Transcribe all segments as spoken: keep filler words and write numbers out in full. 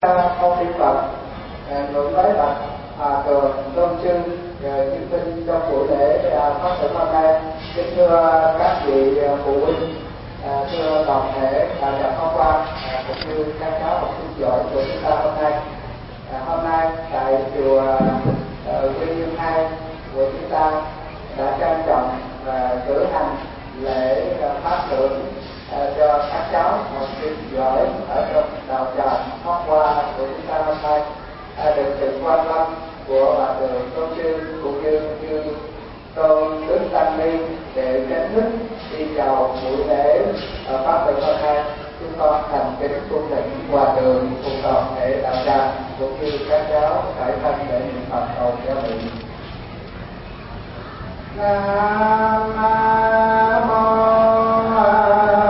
Mâu Ni Phật ngưỡng bái bạch Hòa Thượng Tôn Sư chứng minh trong buổi lễ phát thưởng hôm nay. Kính thưa các vị phụ huynh, thưa toàn thể đại gia Pháp Quan cũng như các cháu học sinh giỏi của chúng ta hôm nay. Hôm nay tại chùa Quy Dương hai của chúng ta đã trang trọng và cử hành lễ phát thưởng cho các cháu học sinh giỏi ở trong đạo tràng Pháp Hoa của chúng ta hôm nay, được sự quan tâm của Hòa Thượng Tôn Sư cũng như như Tôn Đức Tăng Ni để chính thức đi chào buổi lễ phát thưởng hôm nay. Chúng con thành kính cung thỉnh Hòa Thượng cùng toàn thể đạo tràng cũng như các cháu phải thân để niệm Phật cầu cho mình. Nam mô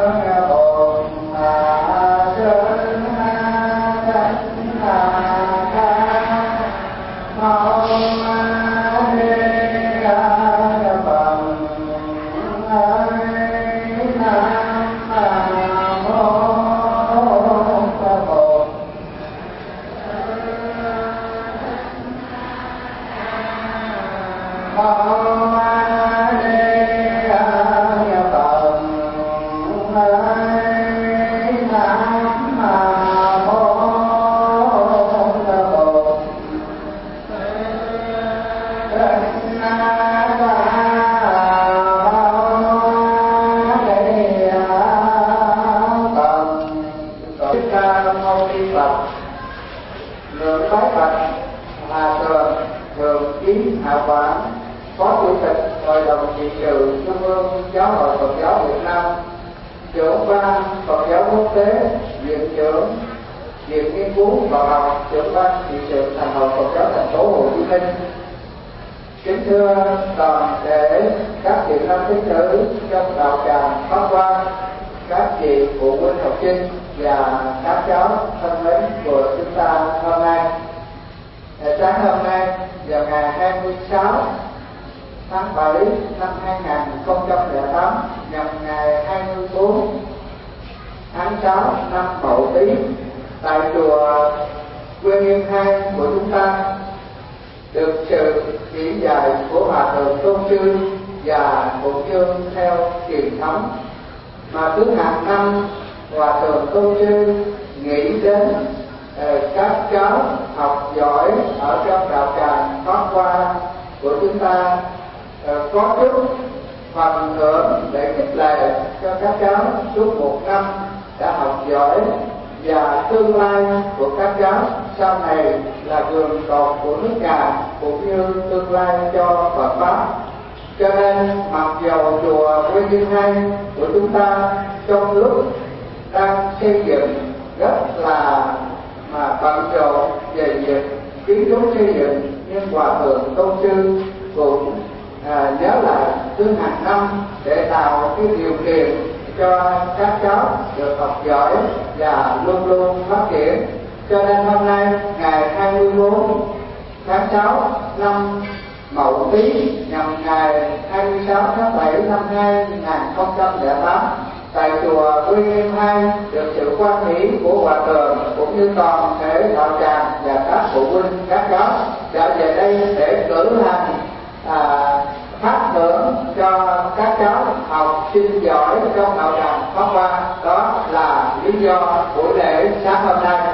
Kính thưa toàn thể các vị nam tín nữ trong đạo tràng Pháp Hoa, các vị phụ huynh học sinh và các cháu thân mến của chúng ta hôm nay. Sáng hôm nay vào ngày hai mươi sáu tháng bảy năm hai nghìn không trăm lẻ tám, nhằm ngày hai mươi tư tháng sáu năm Mậu Tý, tại chùa Quy Nghiêm hai của chúng ta được sự chỉ dạy của Hòa Thượng Tôn Sư và cũng như theo truyền thống mà cứ hàng năm Hòa Thượng Tôn Sư nghĩ đến uh, các cháu học giỏi ở trong đạo tràng Pháp Hoa của chúng ta uh, có chút phần thưởng để khích lệ cho các cháu suốt một năm đã học giỏi, và tương lai của các cháu sau này là vườn tột của nước nhà cũng như tương lai cho Phật Pháp. Cho nên mặc dầu chùa Quy Dương hai của chúng ta trong lúc đang xây dựng rất là mà bận rộn về việc kiến trúc xây dựng, nhưng Hòa Thượng Tôn Sư cũng à, nhớ lại cứ hàng năm để tạo cái điều kiện cho các cháu được học giỏi và luôn luôn phát triển. Cho nên hôm nay ngày hai mươi tư tháng sáu năm Mậu Tý, nhằm ngày hai mươi sáu tháng bảy năm hai nghìn không trăm lẻ tám, tại chùa Quy Nghiêm hai được sự quan hỷ của Hòa Thượng cũng như toàn thể đạo tràng và các phụ huynh các cháu đã về đây để cử hành à, phát thưởng cho các cháu học sinh giỏi trong đạo tràng Pháp Hoa. Đó là lý do buổi lễ sáng hôm nay.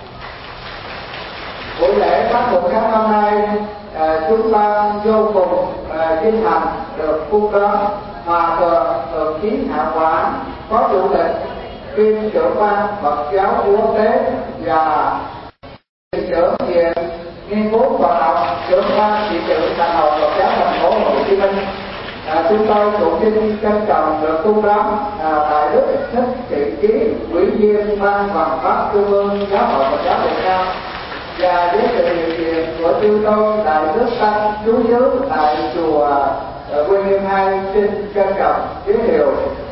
Buổi lễ phát thưởng sáng hôm nay à, chúng ta vô cùng à, vinh hạnh được phúc đó Hòa Thượng Thượng Chí Hạ Quả, Phó Chủ tịch kiêm trưởng ban Phật giáo quốc tế và trưởng viện nghiên cứu Phật học, trưởng ban trị sự Đại học Phật giáo thành phố Hồ Chí Minh. À, chúng tôi cũng xin trân trọng được tu đón à, tại Đức Thích Thiện Chí, Ủy viên Ban Hoàng pháp Trung ương Giáo hội Phật giáo Việt Nam, và với sự hiện diện của chư tôn đại đức tăng trú giới tại chùa Quy Nghiêm hai xin trân trọng giới thiệu,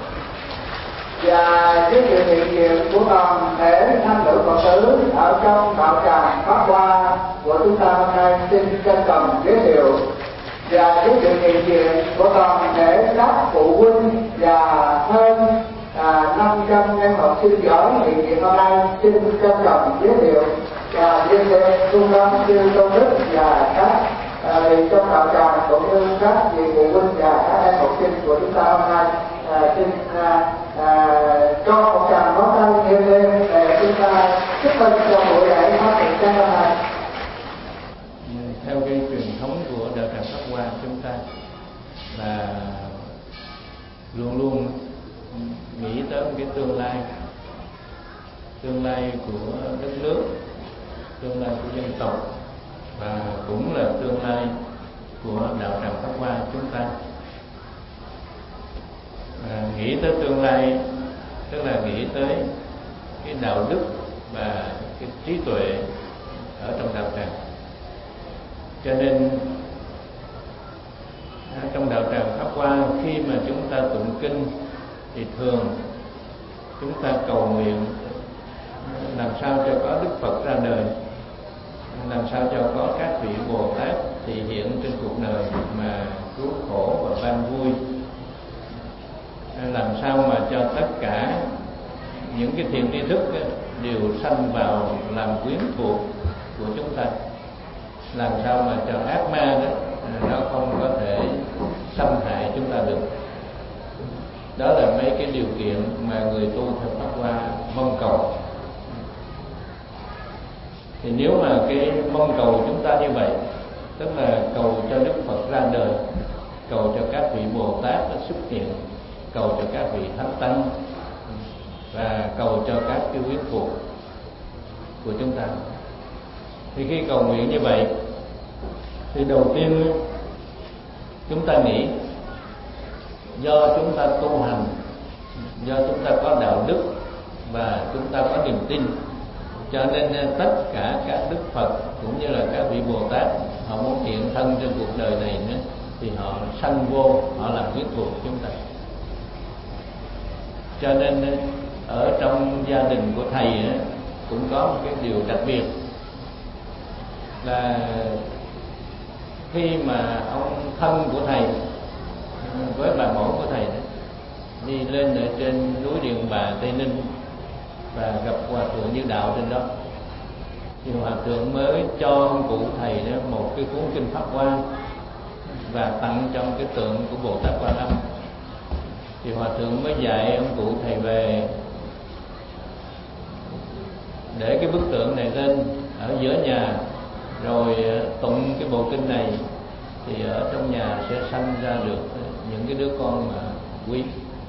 và với sự hiện diện của toàn thể nam nữ Phật tử ở trong đạo tràng Pháp Hoa của chúng ta hôm nay xin trân trọng giới thiệu, và với sự hiện diện của toàn thể các phụ huynh và hơn à, năm trăm em học sinh giỏi hiện diện hôm nay xin trân trọng giới thiệu. và dân đề tu đắm sư tôn đức và các à, trong đạo tràng cũng như các vị phụ huynh và các em học sinh của chúng ta hôm nay. À, xin à, à, cho một tràng pháo tay nhiều lên để chúng ta chúc mừng cho buổi lễ phát hiện trong năm nay. Theo cái truyền thống của đạo tràng Pháp Hoa chúng ta là luôn luôn nghĩ tới một cái tương lai, tương lai của đất nước, tương lai của dân tộc và cũng là tương lai của đạo tràng Pháp Hoa chúng ta. À, nghĩ tới tương lai tức là nghĩ tới cái đạo đức và cái trí tuệ ở trong đạo tràng. Cho nên trong đạo tràng Pháp Hoa khi mà chúng ta tụng kinh thì thường chúng ta cầu nguyện làm sao cho có Đức Phật ra đời, làm sao cho có các vị Bồ Tát thị hiện trên cuộc đời mà cứu khổ và ban vui, làm sao mà cho tất cả những cái thiện tri thức đều sanh vào làm quyến thuộc của chúng ta, làm sao mà cho ác ma đó nó không có thể xâm hại chúng ta được. Đó là mấy cái điều kiện mà người tu theo Pháp Hoa mong cầu. Thì nếu mà cái mong cầu chúng ta như vậy, tức là cầu cho Đức Phật ra đời, cầu cho các vị Bồ Tát nó xuất hiện, cầu cho các vị Thánh Tăng và cầu cho các cái quyến thuộc của chúng ta. Thì khi cầu nguyện như vậy thì đầu tiên chúng ta nghĩ do chúng ta tu hành, do chúng ta có đạo đức và chúng ta có niềm tin, cho nên tất cả các Đức Phật cũng như là các vị Bồ Tát họ muốn hiện thân trên cuộc đời này nữa thì họ sanh vô, họ làm quyến thuộc chúng ta. Cho nên ở trong gia đình của thầy cũng có một cái điều đặc biệt là khi mà ông thân của thầy với bà mẫu của thầy đó, đi lên ở trên núi Điện Bà Tây Ninh và gặp Hòa thượng Như Đạo trên đó, thì Hòa thượng mới cho ông cụ thầy đó một cái cuốn kinh Pháp Hoa và tặng trong cái tượng của Bồ Tát Quan Âm. Thì Hòa thượng mới dạy ông cụ thầy về để cái bức tượng này lên ở giữa nhà, rồi tụng cái bộ kinh này thì ở trong nhà sẽ sanh ra được những cái đứa con mà quý.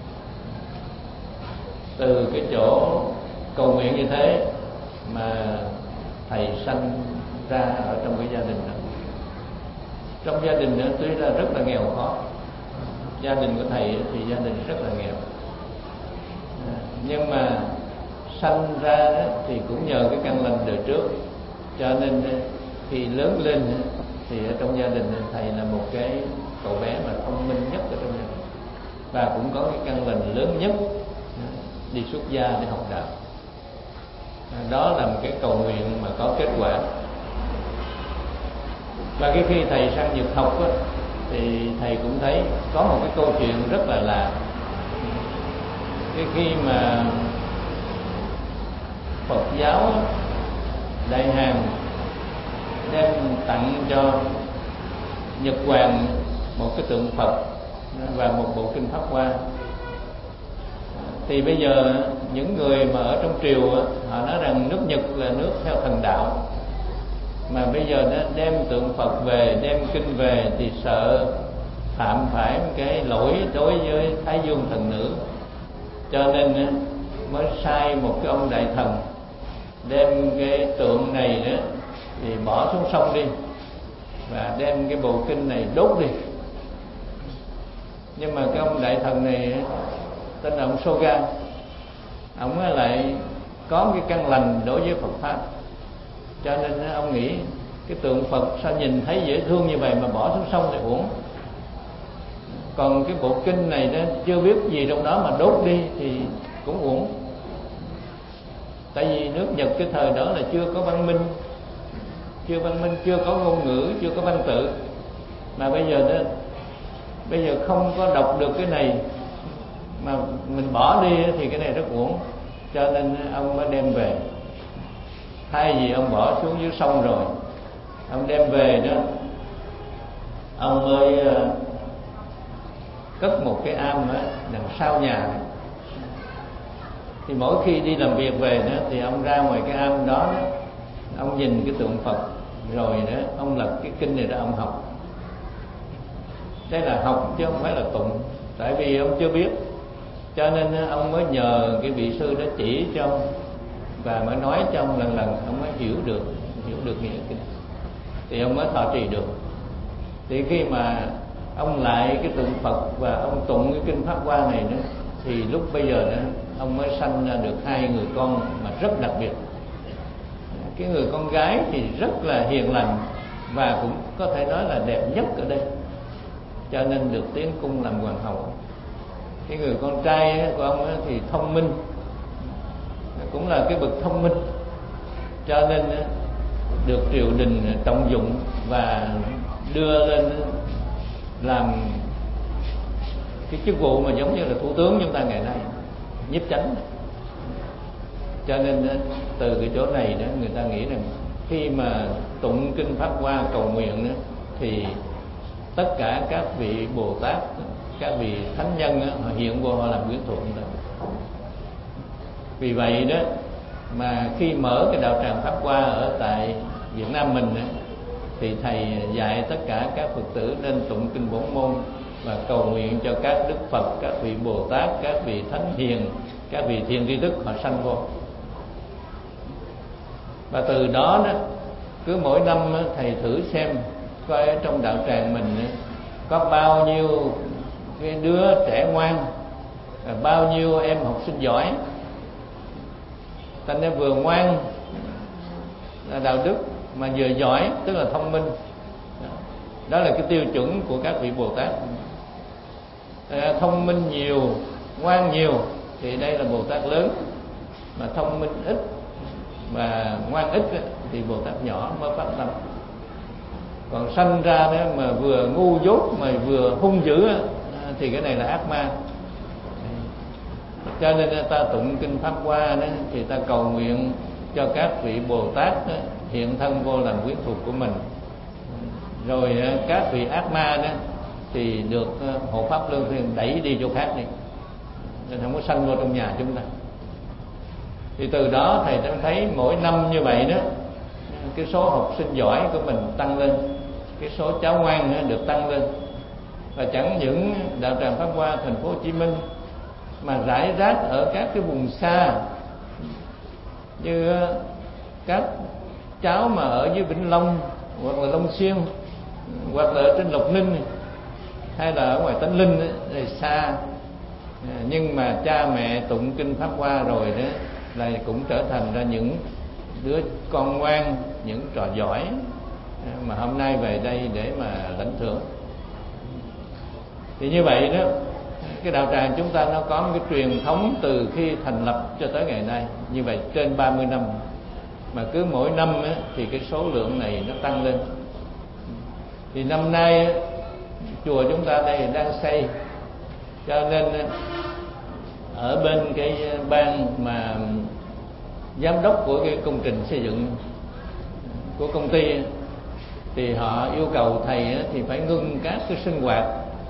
Từ cái chỗ cầu nguyện như thế mà thầy sanh ra ở trong cái gia đình đó. Trong gia đình đó tuy là rất là nghèo khó, gia đình của thầy thì gia đình rất là nghèo, nhưng mà sanh ra đó thì cũng nhờ cái căn lành đời trước, cho nên khi lớn lên thì ở trong gia đình thầy là một cái cậu bé mà thông minh nhất ở trong gia đình và cũng có cái căn lành lớn nhất đi xuất gia để học đạo. Đó là một cái cầu nguyện mà có kết quả. Và cái khi thầy sang Nhật học á, thì thầy cũng thấy có một cái câu chuyện rất là lạ. Cái khi mà Phật giáo Đại Hàn đem tặng cho Nhật Hoàng một cái tượng Phật và một bộ kinh Pháp Hoa, thì bây giờ những người mà ở trong triều họ nói rằng nước Nhật là nước theo thần đạo, mà bây giờ nó đem tượng Phật về, đem kinh về thì sợ phạm phải một cái lỗi đối với Thái Dương thần nữ, cho nên mới sai một cái ông đại thần đem cái tượng này đó thì bỏ xuống sông đi và đem cái bộ kinh này đốt đi. Nhưng mà cái ông đại thần này tên là ông Soga, ông lại có cái căn lành đối với Phật pháp, cho nên ông nghĩ cái tượng Phật sao nhìn thấy dễ thương như vậy mà bỏ xuống sông thì uổng, còn cái bộ kinh này đó chưa biết gì trong đó mà đốt đi thì cũng uổng. Tại vì nước Nhật cái thời đó là chưa có văn minh, chưa văn minh, chưa có ngôn ngữ, chưa có văn tự, mà bây giờ đó, bây giờ không có đọc được cái này mà mình bỏ đi thì cái này rất uổng, cho nên ông mới đem về. thay vì ông bỏ xuống dưới sông rồi ông đem về đó, ông mới cất một cái am đó, đằng sau nhà. Thì mỗi khi đi làm việc về đó thì ông ra ngoài cái am đó, đó ông nhìn cái tượng Phật rồi đó ông lật cái kinh này ra ông học. Đây là học chứ không phải là tụng, tại vì ông chưa biết, cho nên ông mới nhờ cái vị sư đó chỉ cho ông và mới nói cho ông lần lần ông mới hiểu được hiểu được nghĩa kinh, thì ông mới thọ trì được. Thì khi mà ông lại cái tượng Phật và ông tụng cái kinh Pháp Hoa này nữa, thì lúc bây giờ đó ông mới sanh ra được hai người con mà rất đặc biệt. Cái người con gái thì rất là hiền lành và cũng có thể nói là đẹp nhất ở đây, cho nên được tiến cung làm hoàng hậu. Cái người con trai của ông thì thông minh, cũng là cái bậc thông minh, cho nên được triều đình trọng dụng và đưa lên làm cái chức vụ mà giống như là thủ tướng chúng ta ngày nay, nhiếp chánh. Cho nên từ cái chỗ này đó người ta nghĩ rằng khi mà tụng kinh Pháp Hoa cầu nguyện đó, thì tất cả các vị Bồ Tát, các vị thánh nhân đó, họ hiện vô họ làm quyến thuộc đó. Vì vậy đó mà khi mở cái đạo tràng Pháp Hoa ở tại Việt Nam mình đó, thì thầy dạy tất cả các Phật tử nên tụng kinh Bổn Môn và cầu nguyện cho các đức Phật, các vị Bồ Tát, các vị thánh hiền, các vị thiện tri thức họ sanh vô. Và từ đó đó cứ mỗi năm thầy thử xem coi ở trong đạo tràng mình có bao nhiêu cái đứa trẻ ngoan, bao nhiêu em học sinh giỏi. Thành ra vừa ngoan là đạo đức mà vừa giỏi tức là thông minh. Đó là cái tiêu chuẩn của các vị Bồ Tát. À, thông minh nhiều, ngoan nhiều thì đây là Bồ Tát lớn, mà thông minh ít và ngoan ít thì Bồ Tát nhỏ mới phát tâm. Còn sanh ra đó mà vừa ngu dốt mà vừa hung dữ thì cái này là ác ma. Cho nên ta tụng kinh Pháp Hoa đó thì ta cầu nguyện cho các vị Bồ Tát đó, hiện thân vô làm quyến thuộc của mình. Rồi các vị ác ma đó thì được hộ pháp luân phiên đẩy đi chỗ khác đi, nên không có sanh vô trong nhà chúng ta. Thì từ đó thầy đã thấy mỗi năm như vậy đó, cái số học sinh giỏi của mình tăng lên, cái số cháu ngoan được tăng lên. Và chẳng những đạo tràng Pháp Hoa thành phố Hồ Chí Minh mà rải rác ở các cái vùng xa, như các cháu mà ở dưới Vĩnh Long hoặc là Long Xuyên hoặc là ở trên Lộc Ninh hay là ở ngoài Tánh Linh thì xa, nhưng mà cha mẹ tụng kinh Pháp Hoa rồi đó là cũng trở thành ra những đứa con ngoan, những trò giỏi mà hôm nay về đây để mà lãnh thưởng. Thì như vậy đó, cái đạo tràng chúng ta nó có một cái truyền thống từ khi thành lập cho tới ngày nay, như vậy trên ba mươi năm, mà cứ mỗi năm á, thì cái số lượng này nó tăng lên. Thì năm nay á, chùa chúng ta đây đang xây, cho nên á, ở bên cái ban mà giám đốc của cái công trình xây dựng của công ty thì họ yêu cầu thầy á, thì phải ngưng các cái sinh hoạt,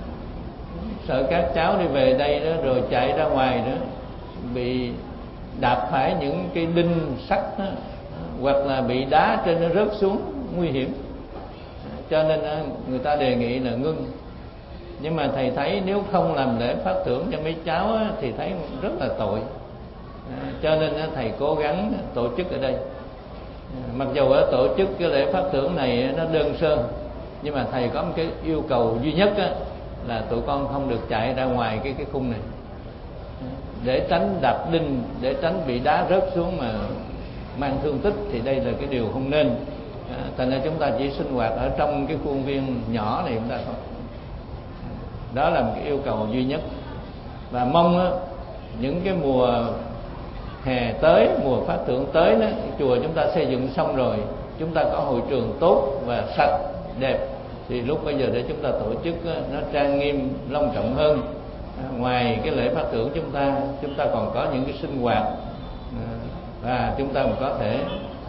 sợ các cháu đi về đây đó rồi chạy ra ngoài đó bị đạp phải những cái đinh sắt đó, hoặc là bị đá trên nó rớt xuống nguy hiểm, cho nên người ta đề nghị là ngưng. Nhưng mà thầy thấy nếu không làm lễ phát thưởng cho mấy cháu á, thì thấy rất là tội, cho nên thầy cố gắng tổ chức ở đây. Mặc dù ở tổ chức cái lễ phát thưởng này nó đơn sơ, nhưng mà thầy có một cái yêu cầu duy nhất á, là tụi con không được chạy ra ngoài cái cái khung này để tránh đạp đinh, để tránh bị đá rớt xuống mà mang thương tích, thì đây là cái điều không nên. À, thành ra chúng ta chỉ sinh hoạt ở trong cái khuôn viên nhỏ này chúng ta thôi. Đó là một cái yêu cầu duy nhất. Và mong á, những cái mùa hè tới, mùa phát thưởng tới đó, chùa chúng ta xây dựng xong rồi, chúng ta có hội trường tốt và sạch đẹp, thì lúc bây giờ để chúng ta tổ chức á, nó trang nghiêm long trọng hơn. À, ngoài cái lễ phát thưởng chúng ta chúng ta còn có những cái sinh hoạt, à, và chúng ta cũng có thể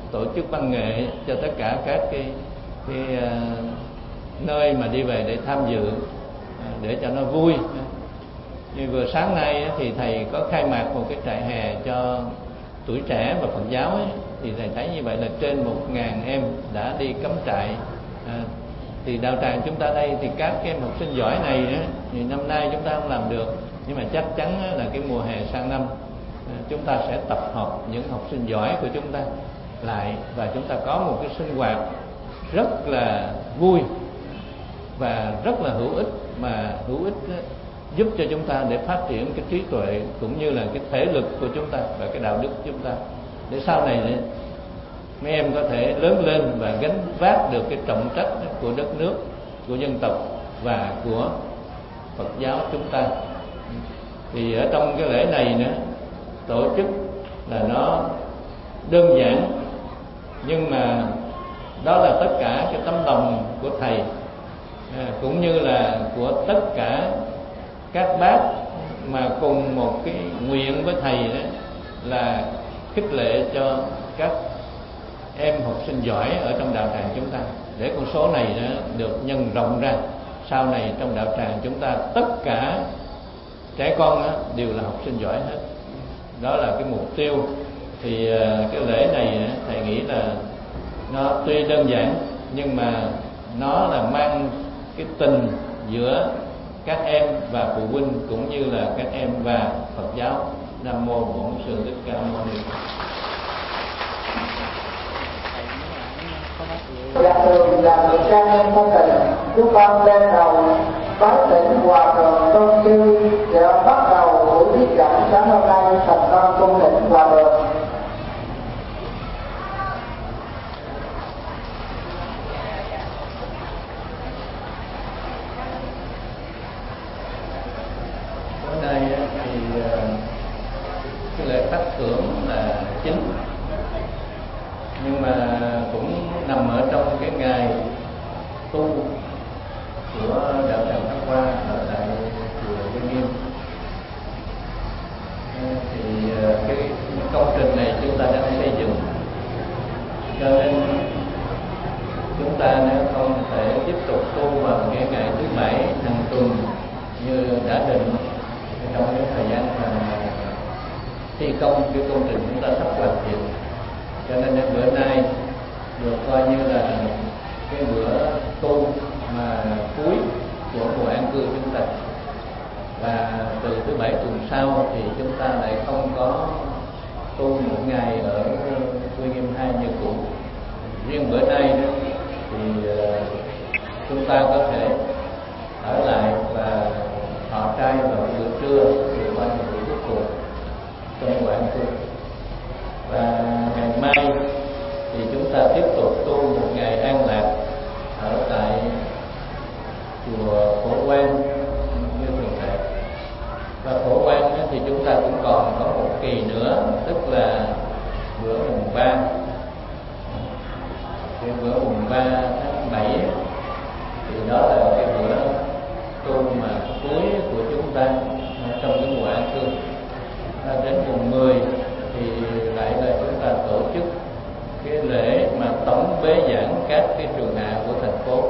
tổ chức văn nghệ cho tất cả các cái, cái uh, nơi mà đi về để tham dự, uh, để cho nó vui. Như vừa sáng nay thì thầy có khai mạc một cái trại hè cho tuổi trẻ và Phật giáo ấy, thì thầy thấy như vậy là trên một ngàn em đã đi cắm trại. À, thì đạo tràng chúng ta đây thì các cái em học sinh giỏi này ấy, thì năm nay chúng ta không làm được, nhưng mà chắc chắn là cái mùa hè sang năm à, chúng ta sẽ tập hợp những học sinh giỏi của chúng ta lại, và chúng ta có một cái sinh hoạt rất là vui và rất là hữu ích, mà hữu ích ấy, giúp cho chúng ta để phát triển cái trí tuệ cũng như là cái thể lực của chúng ta và cái đạo đức của chúng ta, để sau này để mấy em có thể lớn lên và gánh vác được cái trọng trách của đất nước, của dân tộc và của Phật giáo chúng ta. Thì ở trong cái lễ này nữa, tổ chức là nó đơn giản, nhưng mà đó là tất cả cái tấm lòng của thầy, cũng như là của tất cả các bác mà cùng một cái nguyện với thầy, đó là khích lệ cho các em học sinh giỏi ở trong đạo tràng chúng ta, để con số này đó được nhân rộng ra. Sau này trong đạo tràng chúng ta tất cả trẻ con đó đều là học sinh giỏi hết. Đó là cái mục tiêu. Thì cái lễ này thầy nghĩ là nó tuy đơn giản nhưng mà nó là mang cái tình giữa các em và phụ huynh, cũng như là các em và Phật giáo. Nam mô Bổn Sư Thích Ca Mâu Ni. Dạ thường là người cha nhân thân tình, chúng con lên đầu bái tỉnh hòa thượng tôn sư để bắt đầu buổi thuyết giảng sáng hôm nay thành công cung thỉnh hòa thượng. Hôm nay thì cái lễ phát thưởng là chính, nhưng mà cũng nằm ở trong cái ngày tu của đạo tràng Pháp Hoa ở tại chùa Vinh Nghiêm. Thì cái công trình này chúng ta đang xây dựng, cho nên chúng ta nếu không thể tiếp tục tu vào cái ngày thứ bảy hàng tuần như đã định trong cái thời gian mà thi công cái công trình chúng ta sắp hoàn thiện, cho nên đến bữa nay được coi như là cái bữa tu mà cuối của mùa an cư chúng ta. Và từ thứ bảy tuần sau thì chúng ta lại không có tu một ngày ở Quy Nghiêm hai như cũ. Riêng bữa nay đó, thì chúng ta có thể ở lại và thọ trai vào bữa trưa, thì qua một buổi cuối cùng trong mùa an cư. Và ngày mai thì chúng ta tiếp tục tu một ngày an lạc ở tại chùa Phổ Quang như thường lệ. Và Phổ Quang thì chúng ta cũng còn có một kỳ nữa, tức là bữa mùng ba, cái bữa mùng ba tháng bảy, thì đó là cái bữa tu mà cuối của chúng ta trong cái mùa an cư. Đến mùng mười thì lại là chúng ta tổ chức cái lễ mà tổng bế giảng các cái trường hạ của thành phố.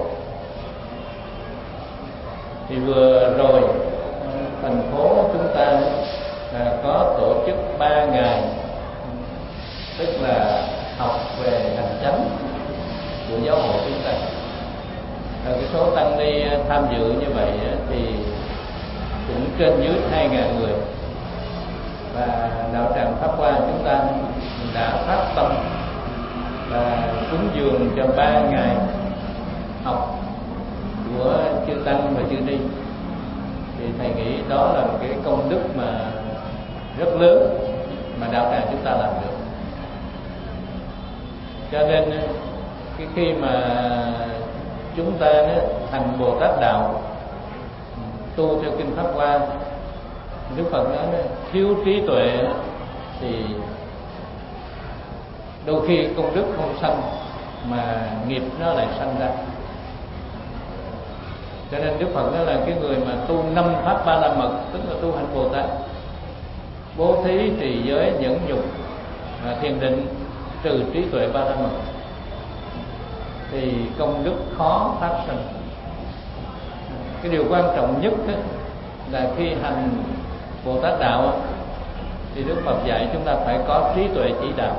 Thì vừa rồi thành phố chúng ta là có tổ chức ba ngày, tức là học về hành chánh của giáo hội chúng ta. Và cái số tăng ni tham dự như vậy thì cũng trên dưới hai ngàn người. Và đạo tràng Pháp Hoa chúng ta đã phát tâm và cúng dường cho ba ngày học của chư tăng và chư ni. Thì thầy nghĩ đó là một cái công đức mà rất lớn mà đạo tràng chúng ta làm được. Cho nên cái khi mà chúng ta thành Bồ Tát đạo, tu theo kinh Pháp Hoa, Đức Phật nói thiếu trí tuệ thì đôi khi công đức không sanh mà nghiệp nó lại sanh ra. Cho nên Đức Phật nói là cái người mà tu năm pháp ba la mật, tức là tu hành Bồ Tát, bố thí, trì giới, nhẫn nhục, thiền định, trừ trí tuệ ba la mật thì công đức khó phát sinh. Cái điều quan trọng nhất là khi hành Bồ Tát đạo thì Đức Phật dạy chúng ta phải có trí tuệ chỉ đạo.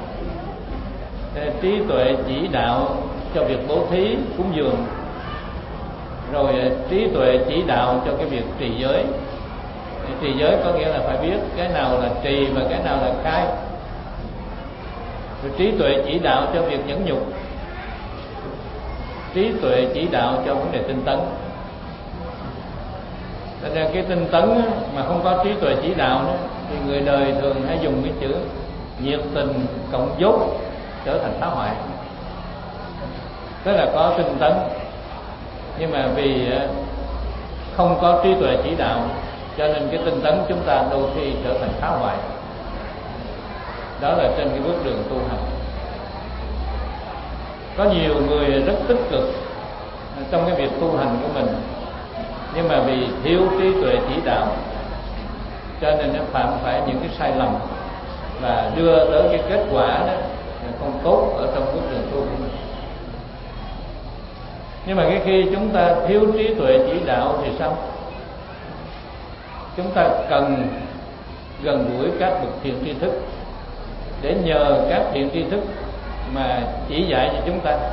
Trí tuệ chỉ đạo cho việc bố thí cúng dường, rồi trí tuệ chỉ đạo cho cái việc trì giới. Trì giới có nghĩa là phải biết cái nào là trì và cái nào là khai. Rồi trí tuệ chỉ đạo cho việc nhẫn nhục, trí tuệ chỉ đạo cho vấn đề tinh tấn. Cho nên cái tinh tấn mà không có trí tuệ chỉ đạo nữa, thì người đời thường hay dùng cái chữ nhiệt tình cộng dốt trở thành phá hoại. Tức là có tinh tấn, nhưng mà vì không có trí tuệ chỉ đạo, cho nên cái tinh tấn chúng ta đôi khi trở thành phá hoại. Đó là trên cái bước đường tu hành. Có nhiều người rất tích cực trong cái việc tu hành của mình, nhưng mà vì thiếu trí tuệ chỉ đạo, cho nên nó phạm phải những cái sai lầm và đưa tới cái kết quả đó không tốt ở trong bước đường tu của mình. Nhưng mà cái khi chúng ta thiếu trí tuệ chỉ đạo thì sao? Chúng ta cần gần gũi các bậc thiện tri thức để nhờ các thiện tri thức mà chỉ dạy cho chúng ta.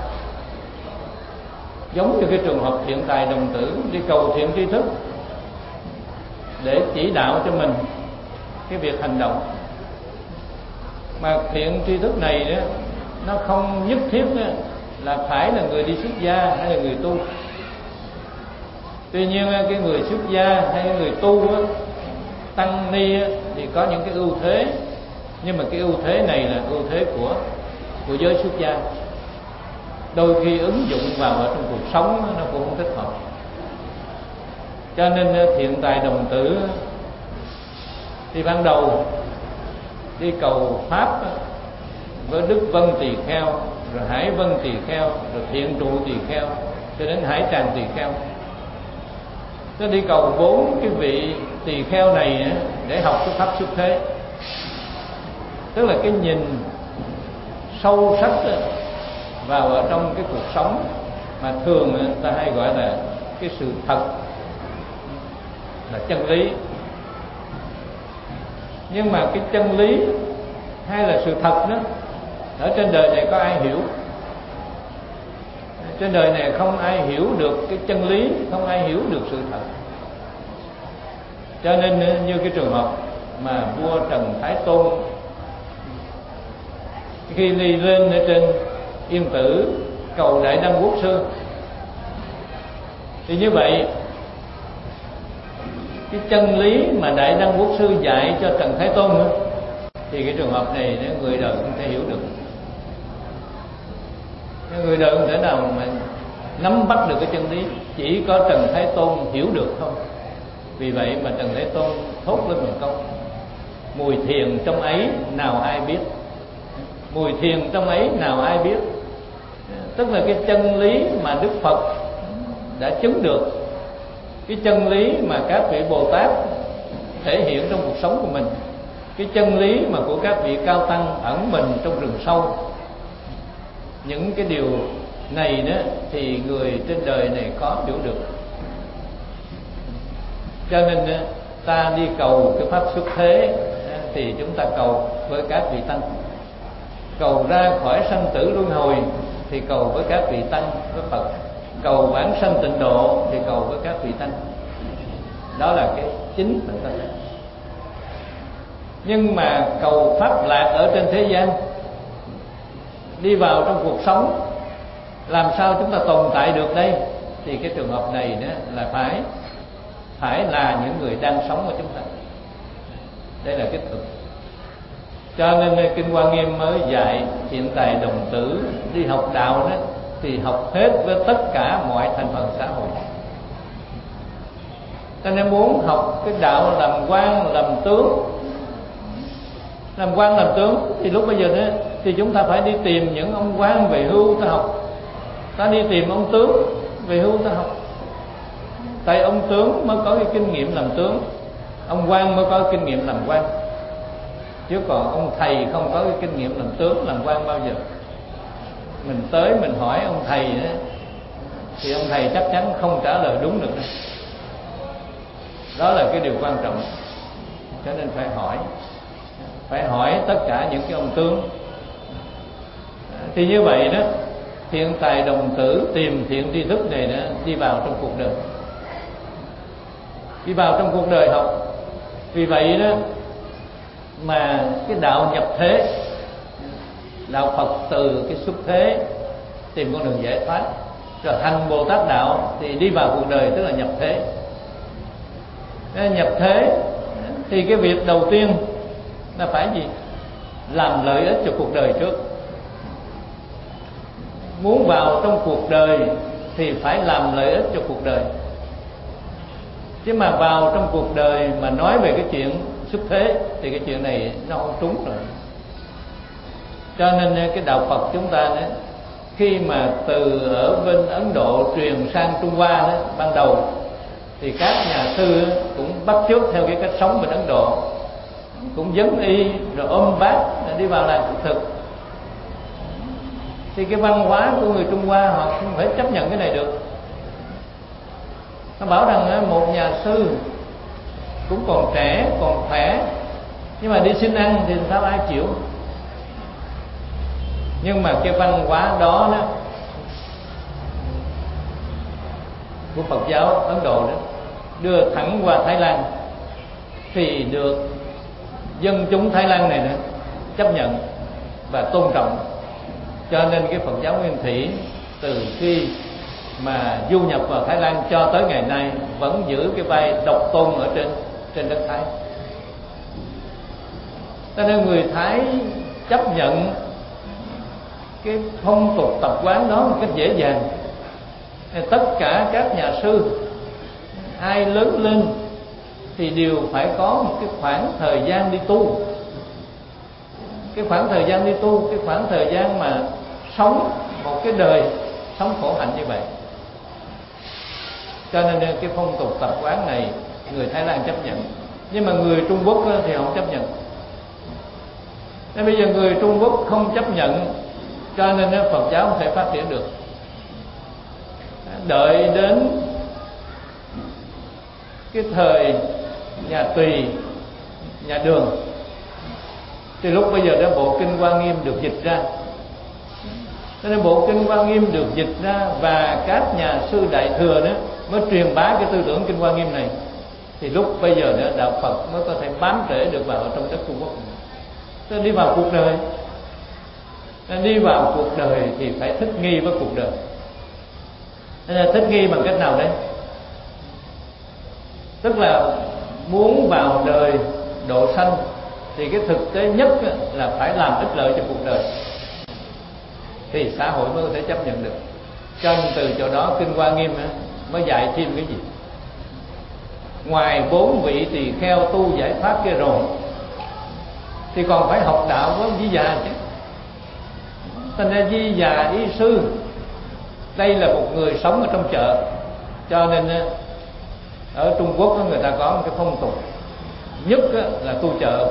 Giống như cái trường hợp thiện tài đồng tử đi cầu thiện tri thức để chỉ đạo cho mình cái việc hành động. Mà thiện tri thức này đó, nó không nhất thiết đó, là phải là người đi xuất gia hay là người tu. Tuy nhiên cái người xuất gia hay người tu đó, tăng ni đó, thì có những cái ưu thế, nhưng mà cái ưu thế này là ưu thế của của giới xuất gia. Đôi khi ứng dụng vào ở trong cuộc sống nó cũng không thích hợp. Cho nên thiện tài đồng tử thì ban đầu đi cầu pháp với Đức Vân Tỳ Kheo, rồi Hải Vân Tỳ Kheo, rồi Thiện Trụ Tỳ Kheo, cho đến Hải Tràng Tỳ Kheo. Nó đi cầu bốn cái vị tỳ kheo này để học cái pháp xuất thế. Tức là cái nhìn sâu sắc vào ở trong cái cuộc sống mà thường người ta hay gọi là cái sự thật, là chân lý. Nhưng mà cái chân lý hay là sự thật đó, ở trên đời này có ai hiểu? Trên đời này không ai hiểu được cái chân lý, không ai hiểu được sự thật. Cho nên như cái trường hợp mà vua Trần Thái Tôn khi đi lên ở trên Yên Tử cầu Đại Đăng Quốc Sư, thì như vậy cái chân lý mà Đại Đăng Quốc Sư dạy cho Trần Thái Tôn nữa, thì cái trường hợp này người đời không thể hiểu được. Người đời không thể nào mà nắm bắt được cái chân lý, chỉ có Trần Thái Tôn hiểu được thôi. Vì vậy mà Trần Thái Tôn thốt lên một câu: mùi thiền trong ấy nào ai biết, mùi thiền trong ấy nào ai biết. Tức là cái chân lý mà Đức Phật đã chứng được, cái chân lý mà các vị Bồ Tát thể hiện trong cuộc sống của mình, cái chân lý mà của các vị cao tăng ẩn mình trong rừng sâu. Những cái điều này đó thì người trên đời này có hiểu được. Cho nên ta đi cầu cái pháp xuất thế thì chúng ta cầu với các vị tăng, cầu ra khỏi sanh tử luân hồi thì cầu với các vị tăng với Phật, cầu vãng sanh tịnh độ thì cầu với các vị tăng. Đó là cái chính của ta. Nhưng mà cầu pháp lạc ở trên thế gian, đi vào trong cuộc sống, làm sao chúng ta tồn tại được đây? Thì cái trường hợp này đó là phải phải là những người đang sống của chúng ta. Đây là cái thực. Cho nên Kinh Hoa Nghiêm mới dạy thiện tài đồng tử đi học đạo đó thì học hết với tất cả mọi thành phần xã hội. Cho nên muốn học cái đạo làm quan làm tướng, làm quan làm tướng thì lúc bây giờ đó thì chúng ta phải đi tìm những ông quan về hưu ta học, ta đi tìm ông tướng về hưu ta học. Tại ông tướng mới có cái kinh nghiệm làm tướng, ông quan mới có kinh nghiệm làm quan. chứ còn ông thầy không có cái kinh nghiệm làm tướng làm quan bao giờ. Mình tới mình hỏi ông thầy đó, thì ông thầy chắc chắn không trả lời đúng được đâu. Đó là cái điều quan trọng. Cho nên phải hỏi, phải hỏi tất cả những cái ông tướng. Thì như vậy đó, thiện tài đồng tử tìm thiện tri thức này đó, đi vào trong cuộc đời, đi vào trong cuộc đời học. Vì vậy đó mà cái đạo nhập thế, đạo Phật từ cái xuất thế tìm con đường giải thoát, rồi hành Bồ Tát đạo thì đi vào cuộc đời, tức là nhập thế. Nhập thế thì cái việc đầu tiên là phải gì? Làm lợi ích cho cuộc đời trước. Muốn vào trong cuộc đời thì phải làm lợi ích cho cuộc đời. Chứ mà vào trong cuộc đời mà nói về cái chuyện xuất thế thì cái chuyện này nó không trúng rồi. Cho nên cái đạo Phật chúng ta đó, khi mà từ ở bên Ấn Độ truyền sang Trung Hoa đó, ban đầu thì các nhà sư cũng bắt chước theo cái cách sống bên Ấn Độ, cũng vấn y rồi ôm bát đi vào làm thực thực. Thì cái văn hóa của người Trung Hoa họ không thể chấp nhận cái này được. Nó bảo rằng một nhà sư cũng còn trẻ, còn khỏe, nhưng mà đi xin ăn thì sao ai chịu. Nhưng mà cái văn hóa đó, đó của Phật giáo Ấn Độ đó đưa thẳng qua Thái Lan thì được dân chúng Thái Lan này nữa chấp nhận và tôn trọng. Cho nên cái Phật giáo Nguyên Thủy từ khi mà du nhập vào Thái Lan cho tới ngày nay vẫn giữ cái vai độc tôn ở trên trên đất Thái. Cho nên người Thái chấp nhận cái phong tục tập quán đó một cách dễ dàng. Tất cả các nhà sư ai lớn lên thì đều phải có một cái khoảng thời gian đi tu. Cái khoảng thời gian đi tu, cái khoảng thời gian mà sống một cái đời sống khổ hạnh như vậy. Cho nên cái phong tục tập quán này người Thái Lan chấp nhận, nhưng mà người Trung Quốc thì không chấp nhận. Nên bây giờ người Trung Quốc không chấp nhận, cho nên Phật giáo không thể phát triển được. Đợi đến cái thời nhà Tùy, nhà Đường, thì lúc bây giờ đó bộ kinh Hoa Nghiêm được dịch ra. Cho nên bộ kinh Hoa Nghiêm được dịch ra và các nhà sư Đại Thừa đó mới truyền bá cái tư tưởng kinh Hoa Nghiêm này. Thì lúc bây giờ đó đạo Phật mới có thể bám rễ được vào trong đất Trung Quốc. Cho nên đi vào cuộc đời, nên đi vào cuộc đời thì phải thích nghi với cuộc đời. Nên thích nghi bằng cách nào đấy? Tức là muốn vào đời độ sanh thì cái thực tế nhất là phải làm ích lợi cho cuộc đời thì xã hội mới có thể chấp nhận được. Cho nên từ chỗ đó kinh Hoa Nghiêm mới dạy thêm cái gì? Ngoài bốn vị tỳ kheo tu giải thoát kia rồi thì còn phải học đạo với Di Già chứ. Thành ra Di Già y sư đây là một người sống ở trong chợ. Cho nên ở Trung Quốc người ta có một cái phong tục nhất là tu chợ,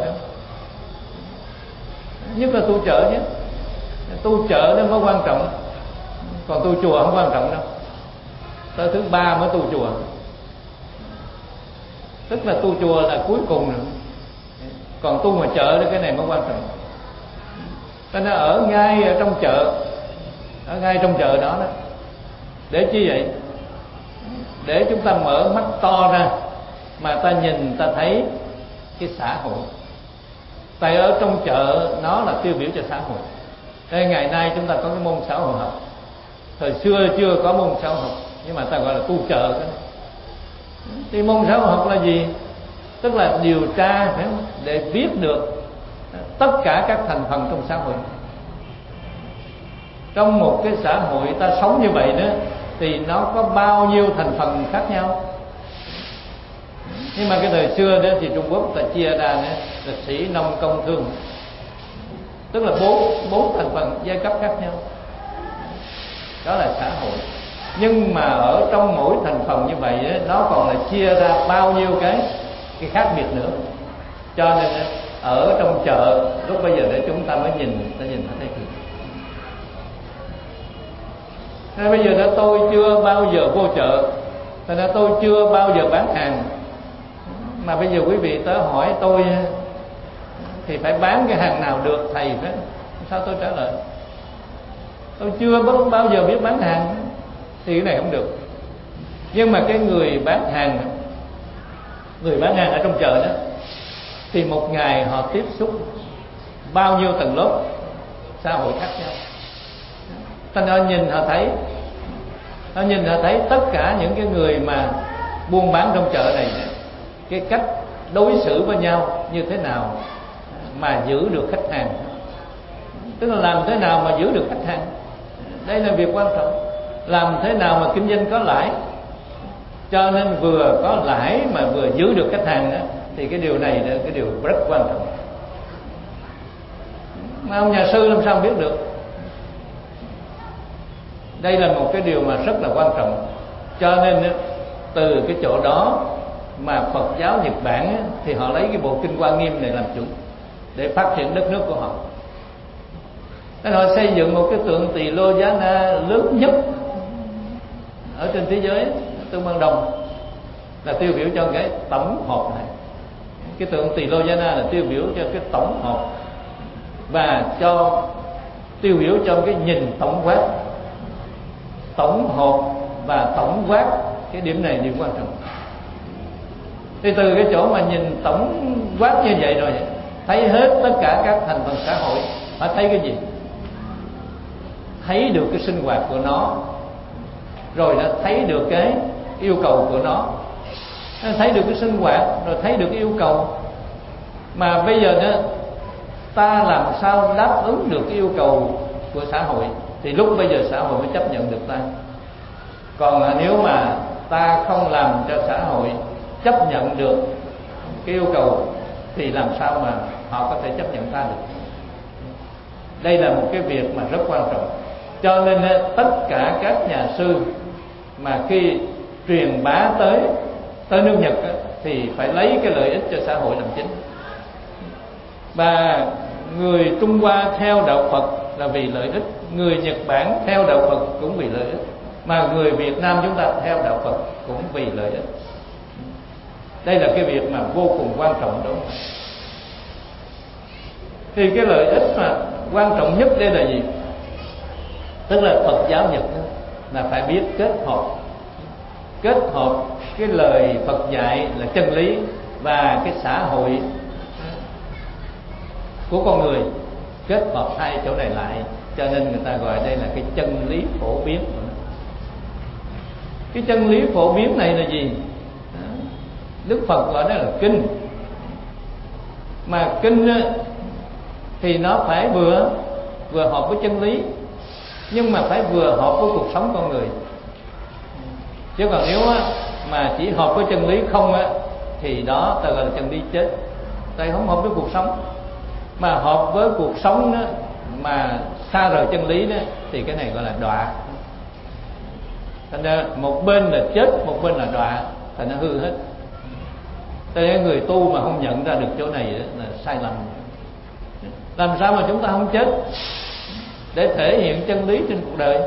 nhất là tu chợ chứ. Tu chợ nó mới quan trọng, còn tu chùa không quan trọng đâu. Tới thứ ba mới tu chùa, tức là tu chùa là cuối cùng nữa. Còn tu ngoài chợ đó, cái này mới quan trọng. Cho nên ở ngay ở trong chợ, ở ngay trong chợ đó đó. Để chi vậy? Để chúng ta mở mắt to ra mà ta nhìn, ta thấy cái xã hội. Tại ở trong chợ nó là tiêu biểu cho xã hội. Đây ngày nay chúng ta có cái môn xã hội học. Thời xưa chưa có môn xã hội học, nhưng mà ta gọi là tu chợ. Thì môn xã hội học là gì? Tức là điều tra phải không? Để biết được tất cả các thành phần trong xã hội. Trong một cái xã hội ta sống như vậy đó thì nó có bao nhiêu thành phần khác nhau. Nhưng mà cái thời xưa đó thì Trung Quốc ta chia ra đó, là sĩ, nông, công, thương, tức là bốn bốn thành phần giai cấp khác nhau. Đó là xã hội. Nhưng mà ở trong mỗi thành phần như vậy đó, nó còn là chia ra bao nhiêu cái cái khác biệt nữa. Cho nên ở trong chợ lúc bây giờ để chúng ta mới nhìn, ta nhìn thấy thiệt. Nên bây giờ đó tôi chưa bao giờ vô chợ, thành ra tôi chưa bao giờ bán hàng, mà bây giờ quý vị tới hỏi tôi thì phải bán cái hàng nào được thầy phải, sao tôi trả lời? Tôi chưa bao giờ biết bán hàng thì cái này không được. Nhưng mà cái người bán hàng, người bán hàng ở trong chợ đó, thì một ngày họ tiếp xúc bao nhiêu tầng lớp xã hội khác nhau. Thành ra nhìn họ thấy, họ nhìn họ thấy tất cả những cái người mà buôn bán trong chợ này, cái cách đối xử với nhau như thế nào mà giữ được khách hàng, tức là làm thế nào mà giữ được khách hàng. Đây là việc quan trọng. Làm thế nào mà kinh doanh có lãi, cho nên vừa có lãi mà vừa giữ được khách hàng đó, thì cái điều này là cái điều rất quan trọng. Mà ông nhà sư làm sao biết được? Đây là một cái điều mà rất là quan trọng. Cho nên từ cái chỗ đó mà Phật giáo Nhật Bản thì họ lấy cái bộ kinh Hoa Nghiêm này làm chủ để phát triển đất nước của họ. Nên họ xây dựng một cái tượng Tỳ Lô Giá Na lớn nhất ở trên thế giới, tượng bằng đồng, là tiêu biểu cho cái tổng hợp này. Cái tượng Tỳ Lô Giá Na là tiêu biểu cho cái tổng hợp và cho tiêu biểu cho cái nhìn tổng quát. Tổng hợp và tổng quát, cái điểm này điểm quan trọng. Thì từ cái chỗ mà nhìn tổng quát như vậy rồi, thấy hết tất cả các thành phần xã hội, họ thấy cái gì? Thấy được cái sinh hoạt của nó, rồi đã thấy được cái yêu cầu của nó. Thấy được cái sinh hoạt, rồi thấy được cái yêu cầu. Mà bây giờ đó, ta làm sao đáp ứng được cái yêu cầu của xã hội, thì lúc bây giờ xã hội mới chấp nhận được ta. Còn nếu mà ta không làm cho xã hội chấp nhận được cái yêu cầu, thì làm sao mà họ có thể chấp nhận ta được? Đây là một cái việc mà rất quan trọng. Cho nên tất cả các nhà sư mà khi truyền bá tới tới nước Nhật thì phải lấy cái lợi ích cho xã hội làm chính. Và người Trung Hoa theo đạo Phật là vì lợi ích, người Nhật Bản theo đạo Phật cũng vì lợi ích, mà người Việt Nam chúng ta theo đạo Phật cũng vì lợi ích. Đây là cái việc mà vô cùng quan trọng đó. Thì cái lợi ích mà quan trọng nhất đây là gì? Tức là Phật giáo Nhật là phải biết kết hợp, kết hợp cái lời Phật dạy là chân lý và cái xã hội của con người, kết hợp hai chỗ này lại, cho nên người ta gọi đây là cái chân lý phổ biến. Cái chân lý phổ biến này là gì? Đức Phật gọi đó là kinh. Mà kinh thì nó phải vừa vừa hợp với chân lý, nhưng mà phải vừa hợp với cuộc sống con người. Chứ còn nếu mà chỉ hợp với chân lý không á, thì đó ta gọi là chân lý chết, tại không hợp với cuộc sống. Mà hợp với cuộc sống đó, mà xa rời chân lý đó, thì cái này gọi là đọa. Thành ra một bên là chết, một bên là đọa, thành nó hư hết. Tại nên người tu mà không nhận ra được chỗ này là sai lầm. Làm sao mà chúng ta không chết để thể hiện chân lý trên cuộc đời?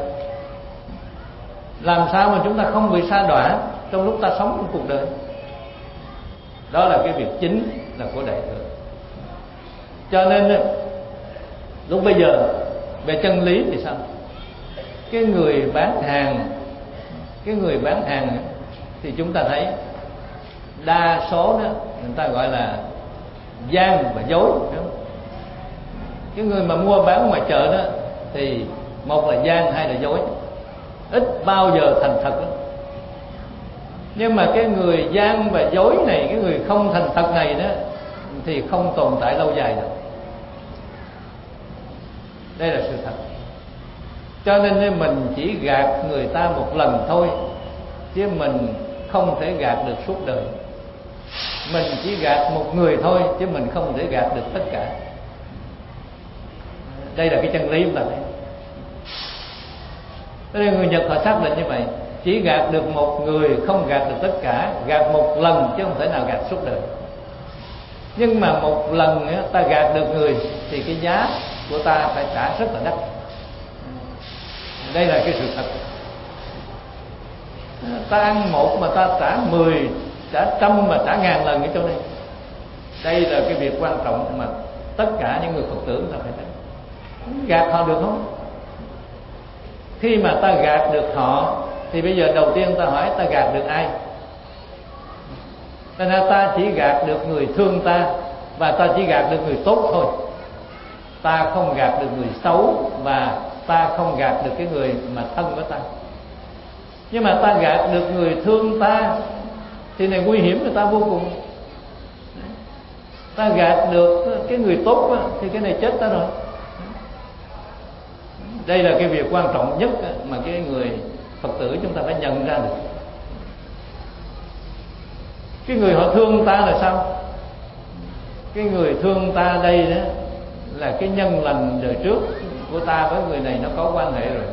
Làm sao mà chúng ta không bị sa đọa trong lúc ta sống trong cuộc đời? Đó là cái việc chính là của Đại Thừa. Cho nên lúc bây giờ về chân lý thì sao? Cái người bán hàng, cái người bán hàng thì chúng ta thấy đa số đó người ta gọi là gian và dối, đúng không? Cái người mà mua bán ngoài chợ đó thì một là gian, hai là dối, ít bao giờ thành thật đó. Nhưng mà cái người gian và dối này, cái người không thành thật này đó, thì không tồn tại lâu dài được. Đây là sự thật. Cho nên mình chỉ gạt người ta một lần thôi, chứ mình không thể gạt được suốt đời. Mình chỉ gạt một người thôi, chứ mình không thể gạt được tất cả. Đây là cái chân lý chúng ta thấy. Cho nên người Nhật họ xác định như vậy, chỉ gạt được một người, không gạt được tất cả. Gạt một lần chứ không thể nào gạt suốt đời. Nhưng mà một lần ta gạt được người thì cái giá của ta phải trả rất là đắt. Đây là cái sự thật. Ta ăn một mà ta trả mười, trả trăm mà trả ngàn lần ở chỗ đây. Đây là cái việc quan trọng mà tất cả những người Phật tử ta phải thấy. Gạt họ được không? Khi mà ta gạt được họ thì bây giờ đầu tiên ta hỏi ta gạt được ai? Cho nên ta chỉ gạt được người thương ta, và ta chỉ gạt được người tốt thôi. Ta không gạt được người xấu, và ta không gạt được cái người mà thân với ta. Nhưng mà ta gạt được người thương ta thì này nguy hiểm người ta vô cùng. Ta gạt được cái người tốt thì cái này chết ta rồi. Đây là cái việc quan trọng nhất mà cái người Phật tử chúng ta phải nhận ra được. Cái người họ thương ta là sao? Cái người thương ta đây đó là cái nhân lành đời trước của ta với người này nó có quan hệ rồi.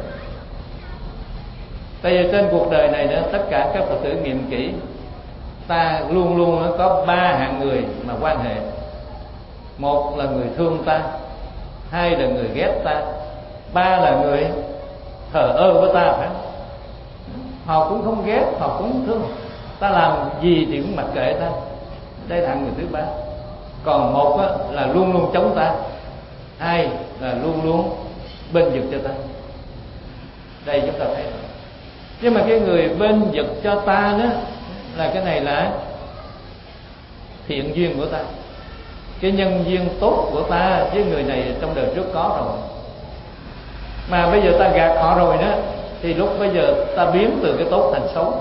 Tại vì trên cuộc đời này đó, tất cả các Phật tử nghiệm kỹ, ta luôn luôn có ba hạng người mà quan hệ. Một là người thương ta, hai là người ghét ta, ba là người thờ ơ với ta, phải không? Họ cũng không ghét, họ cũng không thương, ta làm gì thì cũng mặc kệ ta. Đây là hạng người thứ ba. Còn một á, là luôn luôn chống ta, hai là luôn luôn bên vực cho ta. Đây chúng ta thấy. Nhưng mà cái người bên vực cho ta đó là cái này là thiện duyên của ta, cái nhân duyên tốt của ta với người này trong đời trước có rồi. Mà bây giờ ta gạt họ rồi đó, thì lúc bây giờ ta biến từ cái tốt thành xấu.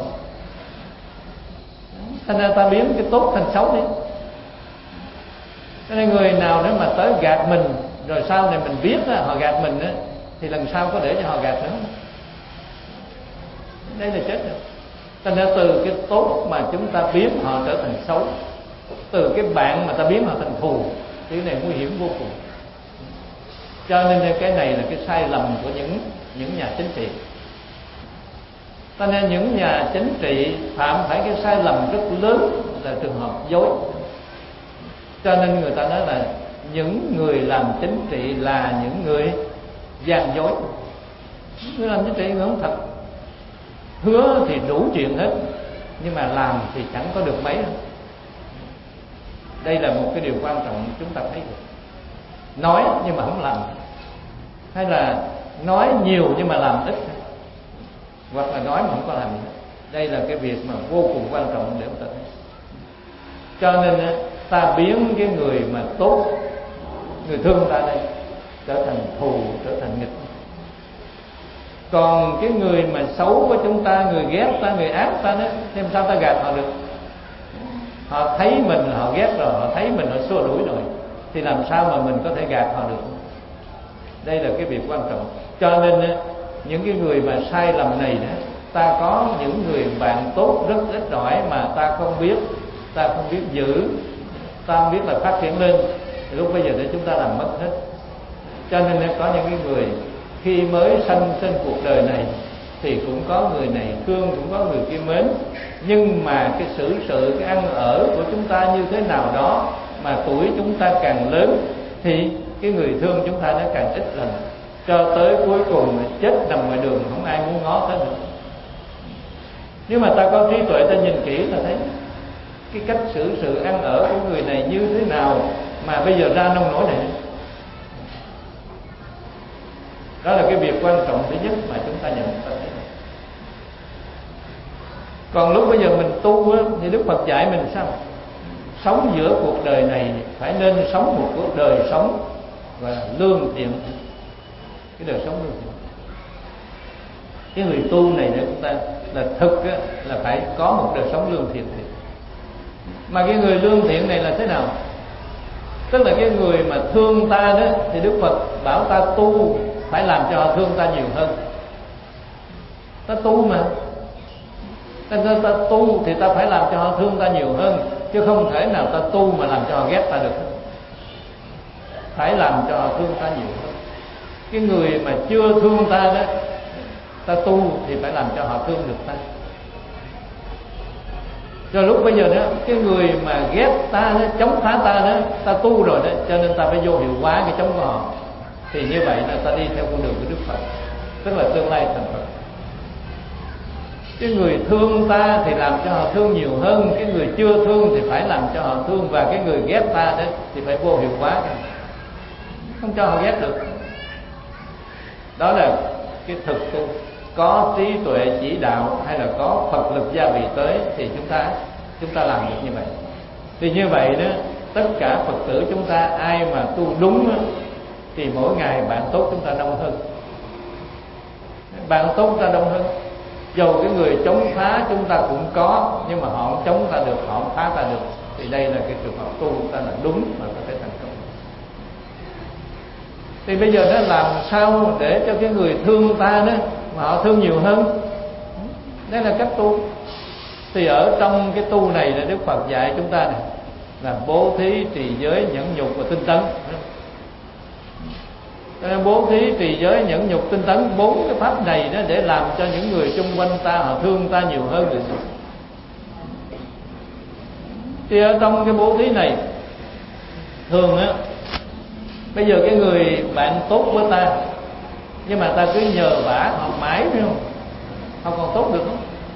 Thành ra ta biến cái tốt thành xấu đi. Cho nên người nào nếu mà tới gạt mình, rồi sau này mình biết đó, họ gạt mình đó, thì lần sau có để cho họ gạt nữa. Đây là chết rồi. Cho nên từ cái tốt mà chúng ta biến họ trở thành xấu, từ cái bạn mà ta biến họ thành thù, thì cái này nguy hiểm vô cùng. Cho nên cái này là cái sai lầm của những những nhà chính trị. Cho nên những nhà chính trị phạm phải cái sai lầm rất lớn là trường hợp dối. Cho nên người ta nói là những người làm chính trị là những người gian dối. Người làm chính trị người không thật, hứa thì đủ chuyện hết, nhưng mà làm thì chẳng có được mấy. Đây là một cái điều quan trọng chúng ta thấy được. Nói nhưng mà không làm, hay là nói nhiều nhưng mà làm ít, hoặc là nói mà không có làm gì hết. Đây là cái việc mà vô cùng quan trọng để chúng ta thấy. Cho nên ta biến cái người mà tốt, người thương ta đây, trở thành thù, trở thành nghịch. Còn cái người mà xấu của chúng ta, người ghét ta, người ác ta đó, thêm sao ta gạt họ được? Họ thấy mình họ ghét rồi, họ thấy mình họ xua đuổi rồi, thì làm sao mà mình có thể gạt họ được? Đây là cái việc quan trọng. Cho nên những cái người mà sai lầm này đó, ta có những người bạn tốt rất ít ỏi mà ta không biết, ta không biết giữ, ta không biết là phát triển lên, thì lúc bây giờ để chúng ta làm mất hết. Cho nên có những cái người khi mới sanh trên cuộc đời này thì cũng có người này thương, cũng có người kia mến, nhưng mà cái xử sự, cái ăn ở của chúng ta như thế nào đó mà tuổi chúng ta càng lớn thì cái người thương chúng ta nó càng ít lần, cho tới cuối cùng chết nằm ngoài đường không ai muốn ngó tới nữa. Nếu mà ta có trí tuệ, ta nhìn kỹ, ta thấy cái cách xử sự ăn ở của người này như thế nào mà bây giờ ra nông nổi này. Đó là cái việc quan trọng thứ nhất mà chúng ta nhận ra. Còn lúc bây giờ mình tu á, thì Đức Phật dạy mình sao? Sống giữa cuộc đời này phải nên sống một cuộc đời sống và lương thiện. Cái đời sống lương thiện. Cái người tu này để chúng ta là thực á, là phải có một đời sống lương thiện. Mà cái người lương thiện này là thế nào? Tức là cái người mà thương ta đó, thì Đức Phật bảo ta tu phải làm cho họ thương ta nhiều hơn. Ta tu mà, ta, ta tu thì ta phải làm cho họ thương ta nhiều hơn, chứ không thể nào ta tu mà làm cho họ ghét ta được. Phải làm cho họ thương ta nhiều hơn. Cái người mà chưa thương ta đó, ta tu thì phải làm cho họ thương được ta. Rồi lúc bây giờ đó, cái người mà ghét ta đó, chống phá ta đó, ta tu rồi đó, cho nên ta phải vô hiệu hóa cái chống của họ. Thì như vậy là ta đi theo con đường của Đức Phật, tức là tương lai thành Phật. Cái người thương ta thì làm cho họ thương nhiều hơn, cái người chưa thương thì phải làm cho họ thương, và cái người ghét ta đó thì phải vô hiệu hóa, không cho họ ghét được. Đó là cái thực tu. Có trí tuệ chỉ đạo hay là có Phật lực gia vị tới thì chúng ta chúng ta làm được như vậy. Thì như vậy đó, tất cả Phật tử chúng ta ai mà tu đúng đó, thì mỗi ngày bạn tốt chúng ta đông hơn, bạn tốt chúng ta đông hơn. Dầu cái người chống phá chúng ta cũng có, nhưng mà họ không chống ta được, họ không phá ta được, thì đây là cái trường hợp tu của ta là đúng mà ta phải thành công. Thì bây giờ nó làm sao để cho cái người thương ta đó mà họ thương nhiều hơn, đây là cách tu. Thì ở trong cái tu này là Đức Phật dạy chúng ta này, là bố thí, trì giới, nhẫn nhục và tinh tấn. Bố thí, trì giới, nhẫn nhục, tinh tấn, bốn cái pháp này đó để làm cho những người xung quanh ta họ thương ta nhiều hơn được. Thì ở trong cái bố thí này, thường á, bây giờ cái người bạn tốt với ta, nhưng mà ta cứ nhờ vả họ mãi, phải không? Họ còn tốt được không?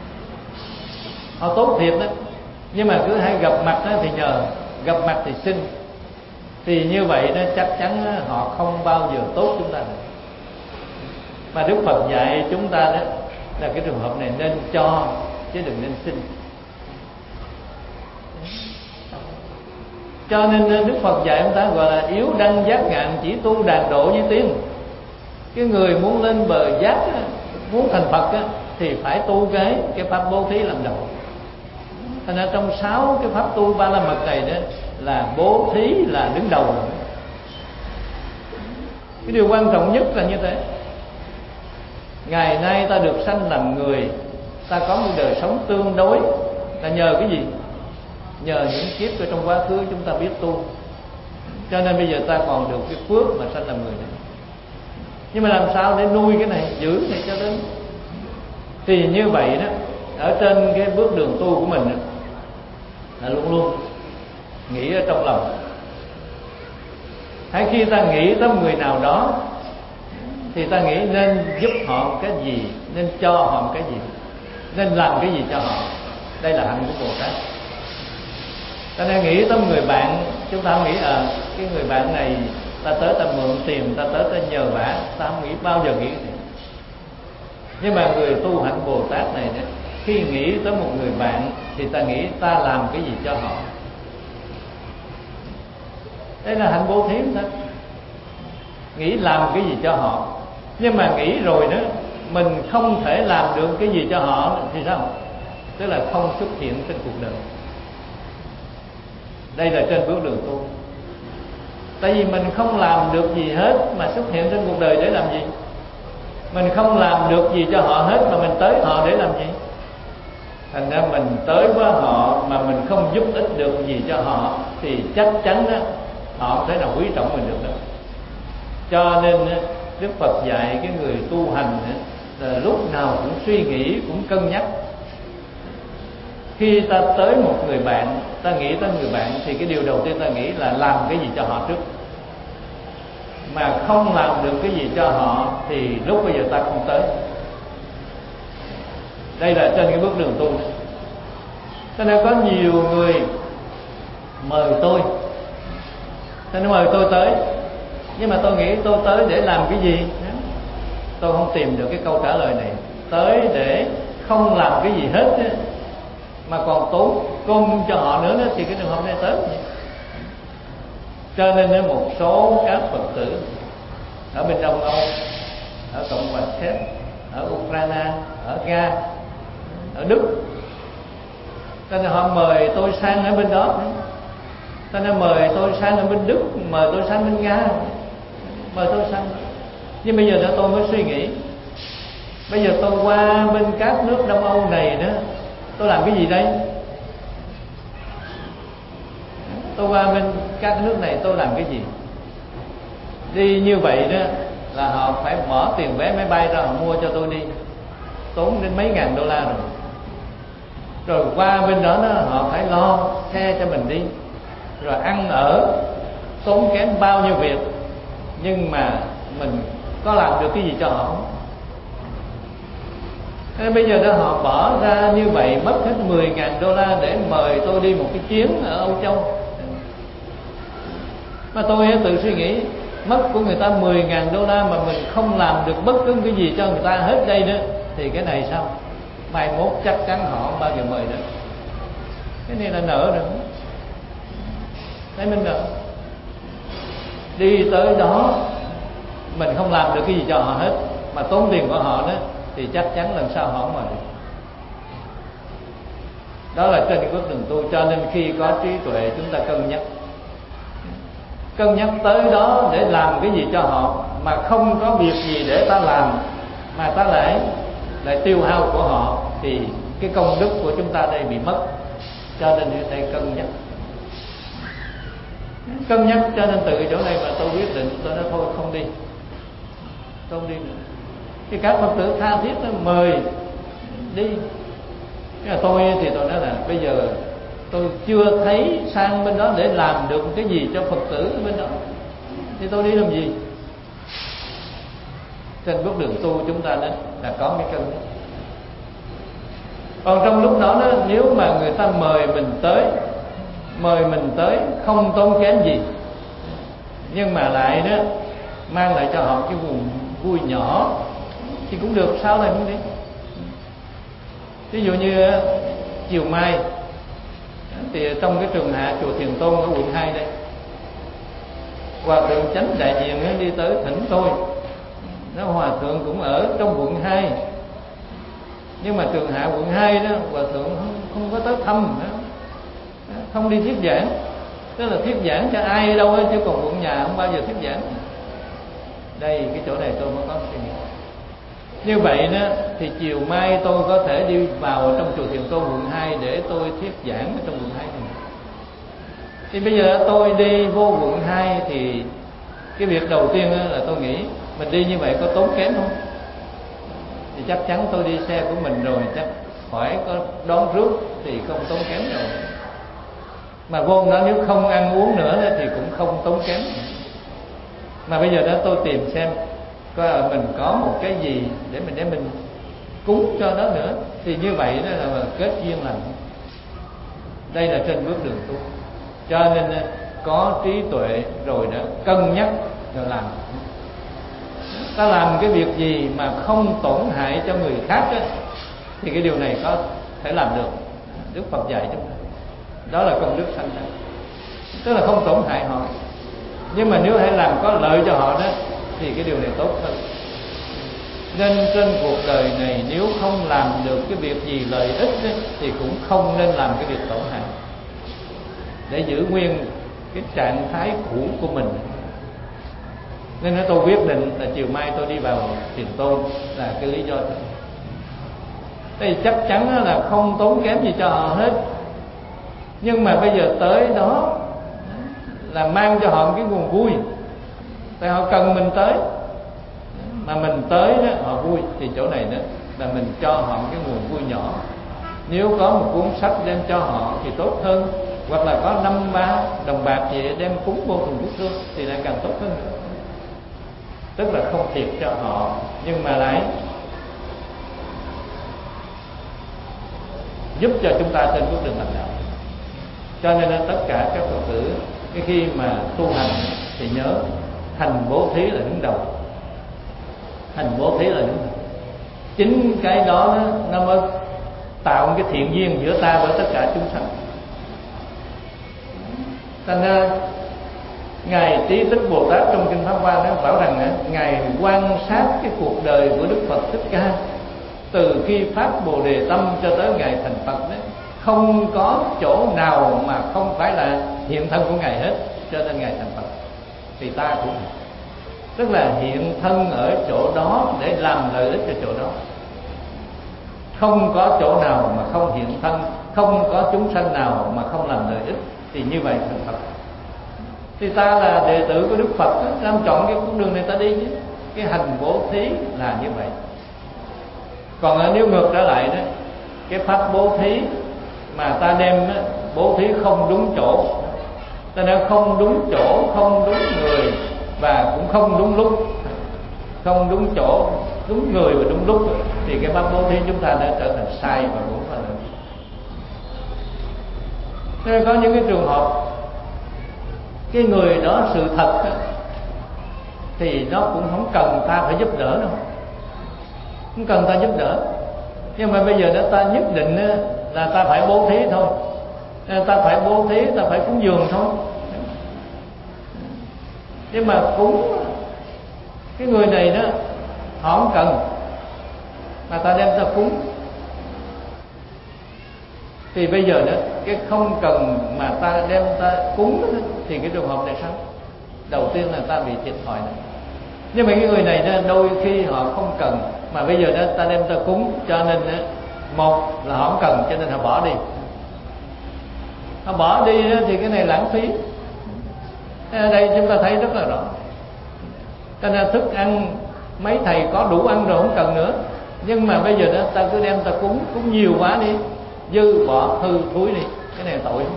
Họ tốt thiệt đó, nhưng mà cứ hay gặp mặt đó thì nhờ, gặp mặt thì xin. Thì như vậy đó chắc chắn họ không bao giờ tốt chúng ta được. Mà Đức Phật dạy chúng ta đó là cái trường hợp này nên cho chứ đừng nên xin. Cho nên Đức Phật dạy chúng ta gọi là yếu đăng giác ngạn, chỉ tu đàn độ với tiên. Cái người muốn lên bờ giác, muốn thành Phật á, thì phải tu cái cái pháp bố thí làm đầu. Thành ra trong sáu cái pháp tu ba la mật này đó là bố thí là đứng đầu rồi. Cái điều quan trọng nhất là như thế. Ngày nay ta được sanh làm người, ta có một đời sống tương đối là nhờ cái gì? Nhờ những kiếp ở trong quá khứ chúng ta biết tu, cho nên bây giờ ta còn được cái phước mà sanh làm người này. Nhưng mà làm sao để nuôi cái này, giữ này cho đến. Thì như vậy đó, ở trên cái bước đường tu của mình đó, là luôn luôn nghĩ ở trong lòng. Hãy khi ta nghĩ tới người nào đó thì ta nghĩ nên giúp họ cái gì, nên cho họ cái gì, nên làm cái gì cho họ. Đây là hạnh của Bồ Tát. Ta nên nghĩ tới người bạn, chúng ta không nghĩ à cái người bạn này ta tới ta mượn tiền, ta tới ta nhờ vả, ta không nghĩ bao giờ nghĩ gì. Nhưng mà người tu hạnh Bồ Tát này đó, khi nghĩ tới một người bạn thì ta nghĩ ta làm cái gì cho họ. Đây là hạnh bố thí đó. Nghĩ làm cái gì cho họ. Nhưng mà nghĩ rồi đó, mình không thể làm được cái gì cho họ thì sao? Tức là không xuất hiện trên cuộc đời. Đây là trên bước đường tu. Tại vì mình không làm được gì hết mà xuất hiện trên cuộc đời để làm gì? Mình không làm được gì cho họ hết mà mình tới họ để làm gì? Thành ra mình tới với họ mà mình không giúp ích được gì cho họ thì chắc chắn đó họ không thể nào quý trọng mình được đâu. Cho nên Đức Phật dạy cái người tu hành là lúc nào cũng suy nghĩ, cũng cân nhắc. Khi ta tới một người bạn, ta nghĩ tới người bạn thì cái điều đầu tiên ta nghĩ là làm cái gì cho họ trước. Mà không làm được cái gì cho họ thì lúc bây giờ ta không tới. Đây là trên cái bước đường tu. Cho nên có nhiều người mời tôi, cho nên mời tôi tới, nhưng mà tôi nghĩ tôi tới để làm cái gì? Tôi không tìm được cái câu trả lời này. Tới để không làm cái gì hết mà còn tốn công cho họ nữa thì cái trường hợp này tới. Cho nên một số các Phật tử ở bên Đông Âu, ở Cộng hòa Séc, ở Ukraine, ở Nga, ở Đức, cho nên họ mời tôi sang ở bên đó. Cho nên mời tôi sang ở bên Đức, mời tôi sang bên Nga, mời tôi sang. Nhưng bây giờ đó tôi mới suy nghĩ, bây giờ tôi qua bên các nước Đông Âu này đó, tôi làm cái gì đây? Tôi qua bên các nước này tôi làm cái gì? Đi như vậy đó là họ phải bỏ tiền vé máy bay ra họ mua cho tôi đi, tốn đến mấy ngàn đô la rồi. rồi qua bên đó, đó họ phải lo xe cho mình đi, rồi ăn ở, tốn kém bao nhiêu việc, nhưng mà mình có làm được cái gì cho họ không? Thế bây giờ đó họ bỏ ra như vậy, mất hết mười ngàn đô la để mời tôi đi một cái chuyến ở Âu Châu. Mà tôi tự suy nghĩ, mất của người ta mười ngàn đô la mà mình không làm được bất cứ cái gì cho người ta hết đây nữa, thì cái này sao? Mai mốt chắc chắn họ không bao giờ mời nữa. Cái này là nợ rồi. Thấy mình nợ. Đi tới đó mình không làm được cái gì cho họ hết, mà tốn tiền của họ đó, thì chắc chắn lần sau họ không mời được. Đó là trên cái bước đường tu. Cho nên khi có trí tuệ chúng ta cân nhắc Cân nhắc tới đó để làm cái gì cho họ, mà không có việc gì để ta làm, mà ta lại lại tiêu hao của họ, thì cái công đức của chúng ta đây bị mất. Cho nên ở đây cân nhắc Cân nhắc cho nên từ cái chỗ này mà tôi quyết định, tôi nói thôi không đi, tôi không đi nữa. Thì các Phật tử tha thiết nó mời đi. Nhưng mà tôi thì tôi nói là bây giờ tôi chưa thấy sang bên đó để làm được cái gì cho Phật tử bên đó, thì tôi đi làm gì? Trên bước đường tu chúng ta đó là có cái cân nhắc. Còn trong lúc đó, đó nếu mà người ta mời mình tới, mời mình tới không tốn kém gì, nhưng mà lại đó mang lại cho họ cái nguồn vui nhỏ, thì cũng được, sao lại không đi? Ví dụ như chiều mai thì trong cái trường hạ chùa Thiền Tôn ở quận hai đây, Hòa thượng chánh đại diện đi tới thỉnh tôi. Nó Hòa thượng cũng ở trong quận hai, nhưng mà trường hạ quận hai đó Hòa thượng không, không có tới thăm nữa, không đi thuyết giảng. Tức là thuyết giảng cho ai ở đâu ấy, chứ còn quận nhà không bao giờ thuyết giảng. Đây cái chỗ này tôi mới có suy nghĩ. Như vậy đó thì chiều mai tôi có thể đi vào trong chùa Thiền Tôn quận hai để tôi thuyết giảng ở trong quận hai. Thì bây giờ tôi đi vô quận hai thì cái việc đầu tiên là tôi nghĩ mình đi như vậy có tốn kém không? Thì chắc chắn tôi đi xe của mình rồi, chắc khỏi có đón rước thì không tốn kém rồi. Mà vô đó nếu không ăn uống nữa thì cũng không tốn kém. Mà bây giờ đó tôi tìm xem coi mình có một cái gì để mình để mình cúng cho nó nữa, thì như vậy đó là kết duyên lành. Đây là trên bước đường tu. Cho nên có trí tuệ rồi đó, cân nhắc rồi làm. Ta làm cái việc gì mà không tổn hại cho người khác đó, thì cái điều này có thể làm được. Đức Phật dạy chúng ta đó là công đức sanh ra, tức là không tổn hại họ. Nhưng mà nếu hãy làm có lợi cho họ đó, thì cái điều này tốt hơn. Nên trên cuộc đời này nếu không làm được cái việc gì lợi ích đó, thì cũng không nên làm cái việc tổn hại, để giữ nguyên cái trạng thái cũ của mình. Nên tôi quyết định là chiều mai tôi đi vào Thiền Tôn là cái lý do đó. Thì chắc chắn là không tốn kém gì cho họ hết. Nhưng mà bây giờ tới đó là mang cho họ một cái nguồn vui, tại họ cần mình tới. Mà mình tới đó họ vui, thì chỗ này đó là mình cho họ một cái nguồn vui nhỏ. Nếu có một cuốn sách đem cho họ thì tốt hơn, hoặc là có năm ba đồng bạc gì đem cúng vô cùng quốc thương thì lại càng tốt hơn nữa. Tức là không thiệt cho họ, nhưng mà lại giúp cho chúng ta trên bước đường hành đạo. Cho nên là tất cả các Phật tử cái khi mà tu hành thì nhớ hành bố thí là đứng đầu. Hành bố thí là đứng đầu. Chính cái đó nó mới tạo cái thiện duyên giữa ta với tất cả chúng sanh. Thành ra Ngài Trí Tích Bồ Tát trong Kinh Pháp Hoa nó bảo rằng Ngài quan sát cái cuộc đời của Đức Phật Thích Ca từ khi phát Bồ Đề Tâm cho tới Ngài thành Phật đó, không có chỗ nào mà không phải là hiện thân của Ngài hết, cho nên Ngài thành Phật. Thì ta cũng tức là hiện thân ở chỗ đó để làm lợi ích cho chỗ đó. Không có chỗ nào mà không hiện thân, không có chúng sanh nào mà không làm lợi ích, thì như vậy thành Phật. Thì ta là đệ tử của Đức Phật, làm chọn cái con đường này ta đi chứ. Cái hành bố thí là như vậy. Còn nếu ngược trở lại đó, cái pháp bố thí mà ta đem bố thí không đúng chỗ, ta nói không đúng chỗ, không đúng người và cũng không đúng lúc, không đúng chỗ, đúng người và đúng lúc, thì cái bát bố thí chúng ta đã trở thành sai và đúng rồi. Nên có những cái trường hợp cái người đó sự thật đó, thì nó cũng không cần ta phải giúp đỡ đâu, không cần ta giúp đỡ, nhưng mà bây giờ đó ta nhất định là ta phải bố thí thôi, ta phải bố thí, ta phải cúng dường thôi. Nhưng mà cúng cái người này đó họ không cần, mà ta đem ta cúng, thì bây giờ đó cái không cần mà ta đem ta cúng đó, thì cái trường hợp này sao? Đầu tiên là ta bị thiệt thòi này. Nhưng mà cái người này đó, đôi khi họ không cần, mà bây giờ đó ta đem ta cúng, cho nên đó, một là họ không cần cho nên họ bỏ đi. Họ bỏ đi đó, thì cái này lãng phí. Ở đây chúng ta thấy rất là rõ. Cho nên thức ăn mấy thầy có đủ ăn rồi không cần nữa, nhưng mà bây giờ đó ta cứ đem ta cúng, cúng nhiều quá đi, dư bỏ hư thúi đi, cái này tội.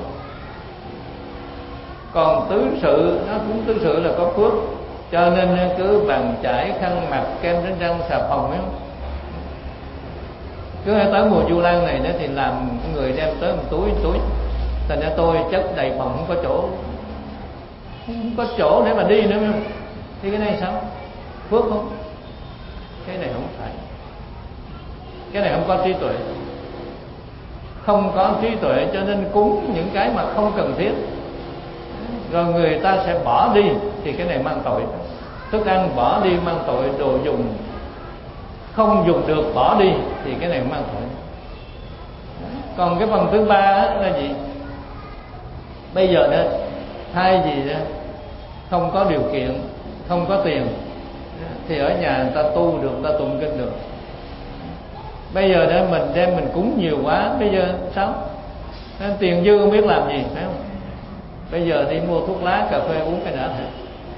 Còn tứ sự, nó cũng tứ sự là có phước, cho nên cứ bàn chải, khăn mặt, kem đánh răng, xà phòng ấy. Cứ tới mùa Vu Lan này đó thì làm người đem tới một túi một túi, thành ra tôi chất đầy phòng, không có chỗ, không có chỗ để mà đi nữa. Thì cái này sao? Phước không? Cái này không phải. Cái này không có trí tuệ, không có trí tuệ cho nên cúng những cái mà không cần thiết, rồi người ta sẽ bỏ đi, thì cái này mang tội. Thức ăn bỏ đi mang tội, đồ dùng không dùng được bỏ đi thì cái này mang tội. Còn cái phần thứ ba là gì? Bây giờ đó thay vì đó không có điều kiện, không có tiền, thì ở nhà người ta tu được, người ta tụng kinh được. Bây giờ đó mình đem mình cúng nhiều quá, bây giờ sao? Nên tiền dư không biết làm gì, phải không? Bây giờ đi mua thuốc lá, cà phê uống cái đã thôi,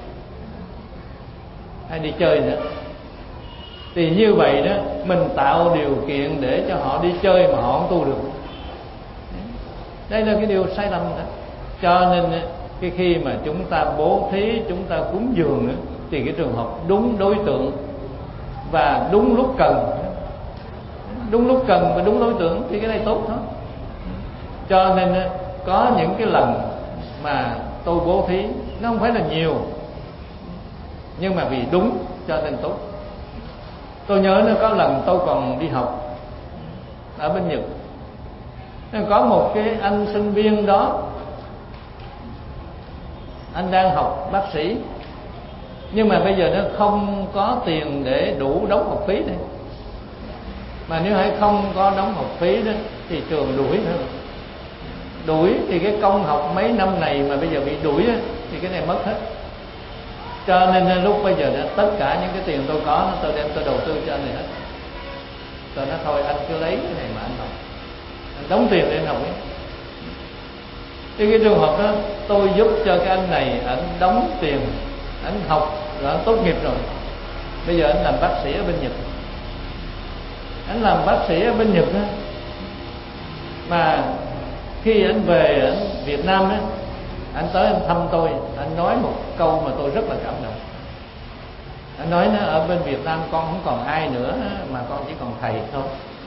hay đi chơi nữa. Thì như vậy đó, mình tạo điều kiện để cho họ đi chơi mà họ không tu được. Đây là cái điều sai lầm đó. Cho nên cái khi mà chúng ta bố thí, chúng ta cúng dường nữa, thì cái trường hợp đúng đối tượng và đúng lúc cần, đúng lúc cần và đúng đối tượng thì cái này tốt thôi. Cho nên có những cái lần mà tôi bố thí nó không phải là nhiều, nhưng mà vì đúng cho nên tốt. Tôi nhớ nó có lần tôi còn đi học ở bên Nhật, nên có một cái anh sinh viên đó, anh đang học bác sĩ, nhưng mà bây giờ nó không có tiền để đủ đóng học phí đây. Mà nếu hay không có đóng học phí đó thì trường đuổi nữa. Đuổi thì cái công học mấy năm này mà bây giờ bị đuổi đó, thì cái này mất hết. Cho nên lúc bây giờ đó, tất cả những cái tiền tôi có, tôi đem tôi đầu tư cho anh này hết. Tôi nói thôi anh cứ lấy cái này mà anh học, anh đóng tiền để anh học ấy. Thì cái trường hợp đó tôi giúp cho cái anh này, anh đóng tiền, anh học rồi anh tốt nghiệp rồi. Bây giờ anh làm bác sĩ ở bên Nhật. Anh làm bác sĩ ở bên Nhật đó, mà khi anh về anh Việt Nam đó, anh tới anh thăm tôi, anh nói một câu mà tôi rất là cảm động. Anh nói nó ở bên Việt Nam con không còn ai nữa mà con chỉ còn thầy thôi.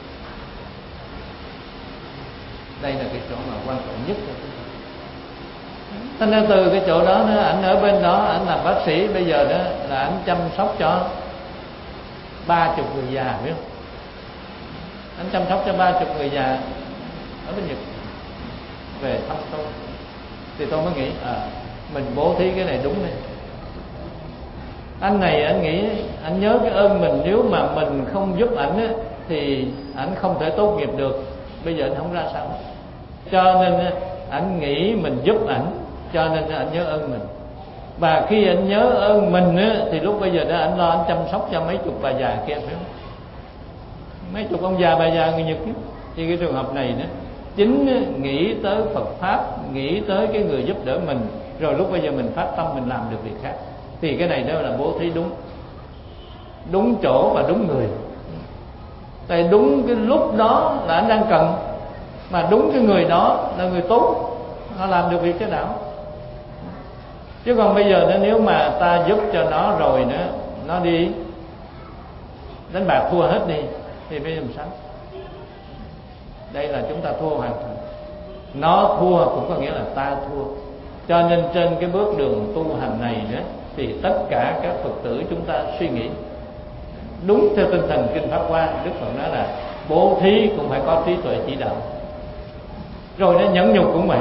Đây là cái chỗ mà quan trọng nhất của chúng ta. Thế nên từ cái chỗ đó, đó anh ở bên đó, anh làm bác sĩ, bây giờ đó là anh chăm sóc cho ba chục người già, biết không? Anh chăm sóc cho ba chục người già ở bên Nhật về thăm tôi. Thì tôi mới nghĩ à, mình bố thí cái này đúng này. Anh này anh nghĩ, anh nhớ cái ơn mình, nếu mà mình không giúp ảnh á, thì ảnh không thể tốt nghiệp được. Bây giờ anh không ra sao, cho nên anh nghĩ mình giúp ảnh, cho nên anh nhớ ơn mình. Và khi anh nhớ ơn mình á, thì lúc bây giờ đó anh lo anh chăm sóc cho mấy chục bà già kia, phải không? Mấy chục ông già bà già người Nhật ấy. Thì cái trường hợp này đó, chính nghĩ tới Phật Pháp, nghĩ tới cái người giúp đỡ mình, rồi lúc bây giờ mình phát tâm mình làm được việc khác. Thì cái này đó là bố thí đúng, đúng chỗ và đúng người. Tại đúng cái lúc đó là anh đang cần, mà đúng cái người đó là người tốt, nó làm được việc cái đạo. Chứ còn bây giờ nếu mà ta giúp cho nó rồi nữa, nó đi đánh bạc thua hết đi thì bây giờ làm sao? Đây là chúng ta thua hoàn toàn. Nó thua cũng có nghĩa là ta thua. Cho nên trên cái bước đường tu hành này nữa, thì tất cả các Phật tử chúng ta suy nghĩ đúng theo tinh thần Kinh Pháp Hoa. Đức Phật nói là bố thí cũng phải có trí tuệ chỉ đạo. Rồi nó nhẫn nhục cũng vậy.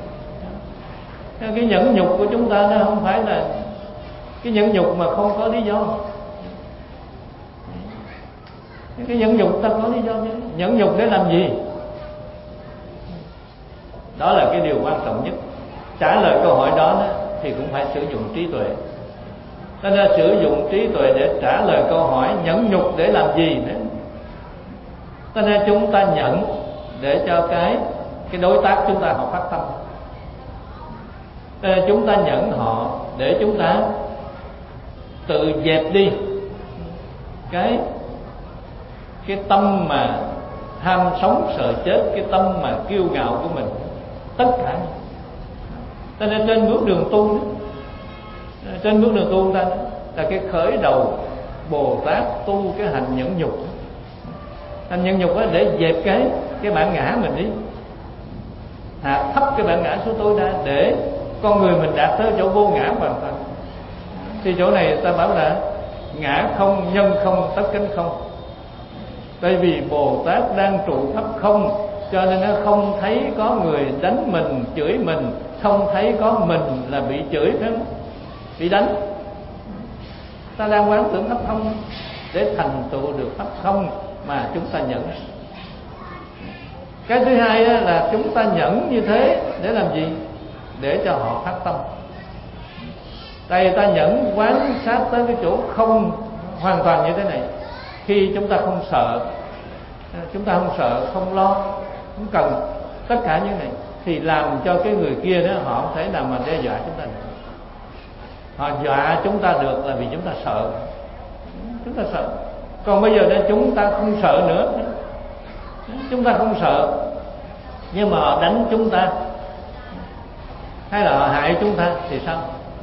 Cái nhẫn nhục của chúng ta nó không phải là cái nhẫn nhục mà không có lý do. Cái nhẫn nhục ta có lý do chứ. Nhẫn nhục để làm gì? Đó là cái điều quan trọng nhất. Trả lời câu hỏi đó thì cũng phải sử dụng trí tuệ. Cho nên sử dụng trí tuệ để trả lời câu hỏi nhẫn nhục để làm gì nữa. Cho nên chúng ta nhận để cho cái cái đối tác chúng ta họ phát tâm. Cho nên chúng ta nhận họ để chúng ta tự dẹp đi cái cái tâm mà ham sống sợ chết, cái tâm mà kiêu ngạo của mình, tất cả. Cho nên trên bước đường tu đó, trên bước đường tu ta là cái khởi đầu Bồ Tát tu cái hành nhẫn nhục. Hành nhẫn nhục đó để dẹp cái cái bản ngã mình đi, hạ thấp cái bản ngã xuống tối đa để con người mình đạt tới chỗ vô ngã hoàn toàn. Thì chỗ này ta bảo là ngã không, nhân không, tất cánh không. Bởi vì Bồ Tát đang trụ khắp không, cho nên nó không thấy có người đánh mình, chửi mình, không thấy có mình là bị chửi, phải không? Bị đánh. Ta đang quán tưởng khắp không để thành tựu được khắp không mà chúng ta nhẫn. Cái thứ hai là chúng ta nhẫn như thế để làm gì? Để cho họ phát tâm. Đây ta nhẫn quán sát tới cái chỗ không hoàn toàn như thế này. Khi chúng ta không sợ, chúng ta không sợ, không lo, không cần tất cả những này, thì làm cho cái người kia đó họ không thể nào mà đe dọa chúng ta được. Họ dọa chúng ta được là vì chúng ta sợ. Chúng ta sợ. Còn bây giờ đây chúng ta không sợ nữa. Chúng ta không sợ. Nhưng mà họ đánh chúng ta hay là họ hại chúng ta thì sao?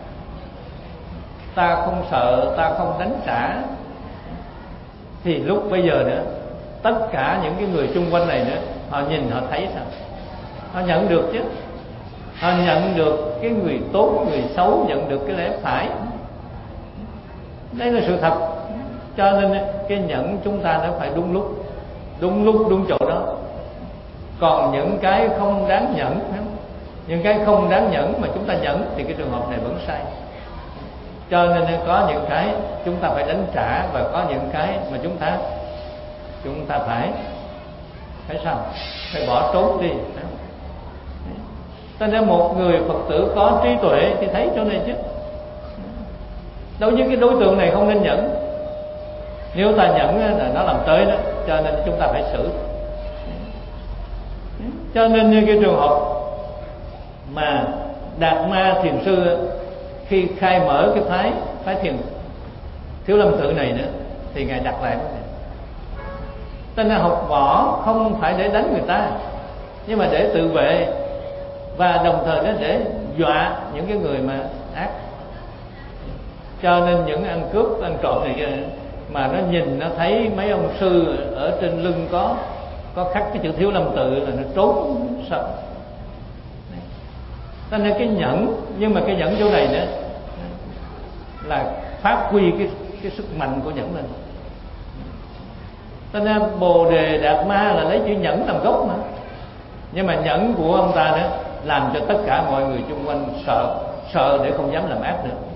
Ta không sợ, ta không đánh trả. Thì lúc bây giờ nữa, tất cả những cái người xung quanh này nữa, họ nhìn họ thấy sao? Họ nhận được chứ. Họ nhận được cái người tốt, người xấu, nhận được cái lẽ phải. Đây là sự thật. Cho nên cái nhẫn chúng ta nó phải đúng lúc, đúng lúc, đúng chỗ đó. Còn những cái không đáng nhẫn, những cái không đáng nhẫn mà chúng ta nhẫn thì cái trường hợp này vẫn sai. Cho nên có những cái chúng ta phải đánh trả, và có những cái mà chúng ta chúng ta phải phải sao? Phải bỏ trốn đi. Cho nên một người Phật tử có trí tuệ thì thấy chỗ này chứ. Đối với cái đối tượng này không nên nhẫn. Nếu ta nhẫn là nó làm tới đó, cho nên chúng ta phải xử. Cho nên như cái trường hợp mà Đạt Ma Thiền Sư khi khai mở cái phái phái thiền Thiếu Lâm Tự này nữa, thì ngài đặt lại vấn đề. Cho nên học võ không phải để đánh người ta, nhưng mà để tự vệ, và đồng thời nó để dọa những cái người mà ác. Cho nên những ăn cướp, ăn trộm này kia, mà nó nhìn nó thấy mấy ông sư ở trên lưng có có khắc cái chữ Thiếu Lâm Tự là nó trốn sợ. Cho nên cái nhẫn, nhưng mà cái nhẫn chỗ này nữa là phát huy cái cái sức mạnh của nhẫn lên. Cho nên Bồ Đề Đạt Ma là lấy chữ nhẫn làm gốc mà. Nhưng mà nhẫn của ông ta đó làm cho tất cả mọi người xung quanh sợ, sợ để không dám làm ác nữa.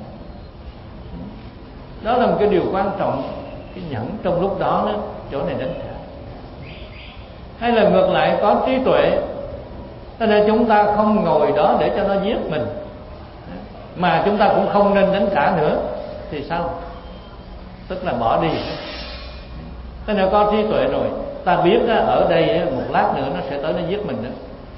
Đó là một cái điều quan trọng. Cái nhẫn trong lúc đó, đó chỗ này đánh trả. Hay là ngược lại có trí tuệ, cho nên chúng ta không ngồi đó để cho nó giết mình, mà chúng ta cũng không nên đánh trả nữa, thì sao? Tức là bỏ đi. Cho nên có trí tuệ rồi, ta biết đó, ở đây một lát nữa nó sẽ tới nó giết mình nữa,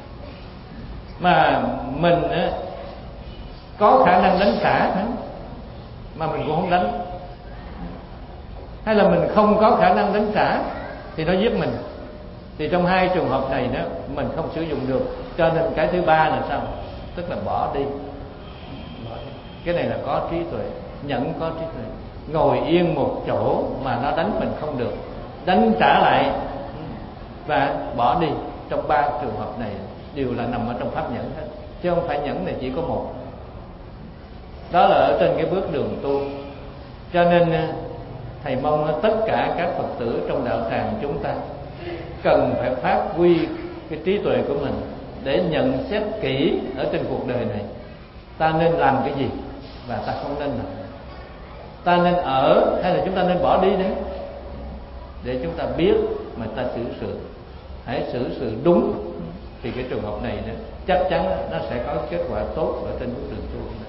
mà mình có khả năng đánh trả mà mình cũng không đánh. Hay là mình không có khả năng đánh trả thì nó giết mình, Thì trong hai trường hợp này đó mình không sử dụng được, cho nên cái thứ ba là sao? Tức là bỏ đi. Cái này là có trí tuệ, nhẫn có trí tuệ. Ngồi yên một chỗ mà nó đánh mình không được, đánh trả lại và bỏ đi. Trong ba trường hợp này đều là nằm ở trong pháp nhẫn hết, chứ không phải nhẫn này chỉ có một. Đó là ở trên cái bước đường tu. Cho nên thầy mong tất cả các Phật tử trong đạo tràng chúng ta cần phải phát huy cái trí tuệ của mình để nhận xét kỹ ở trên cuộc đời này ta nên làm cái gì và ta không nên làm, ta nên ở hay là chúng ta nên bỏ đi đấy, để chúng ta biết mà ta xử sự. Hãy xử sự đúng thì cái trường hợp này đó, chắc chắn nó sẽ có kết quả tốt ở trên bước đường tu này.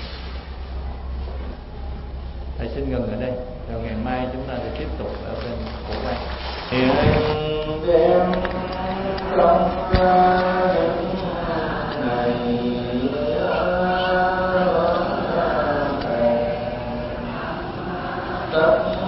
Thầy xin ngừng ở đây, rồi ngày mai chúng ta sẽ tiếp tục ở bên Phổ Quang. Hiện đem công này tất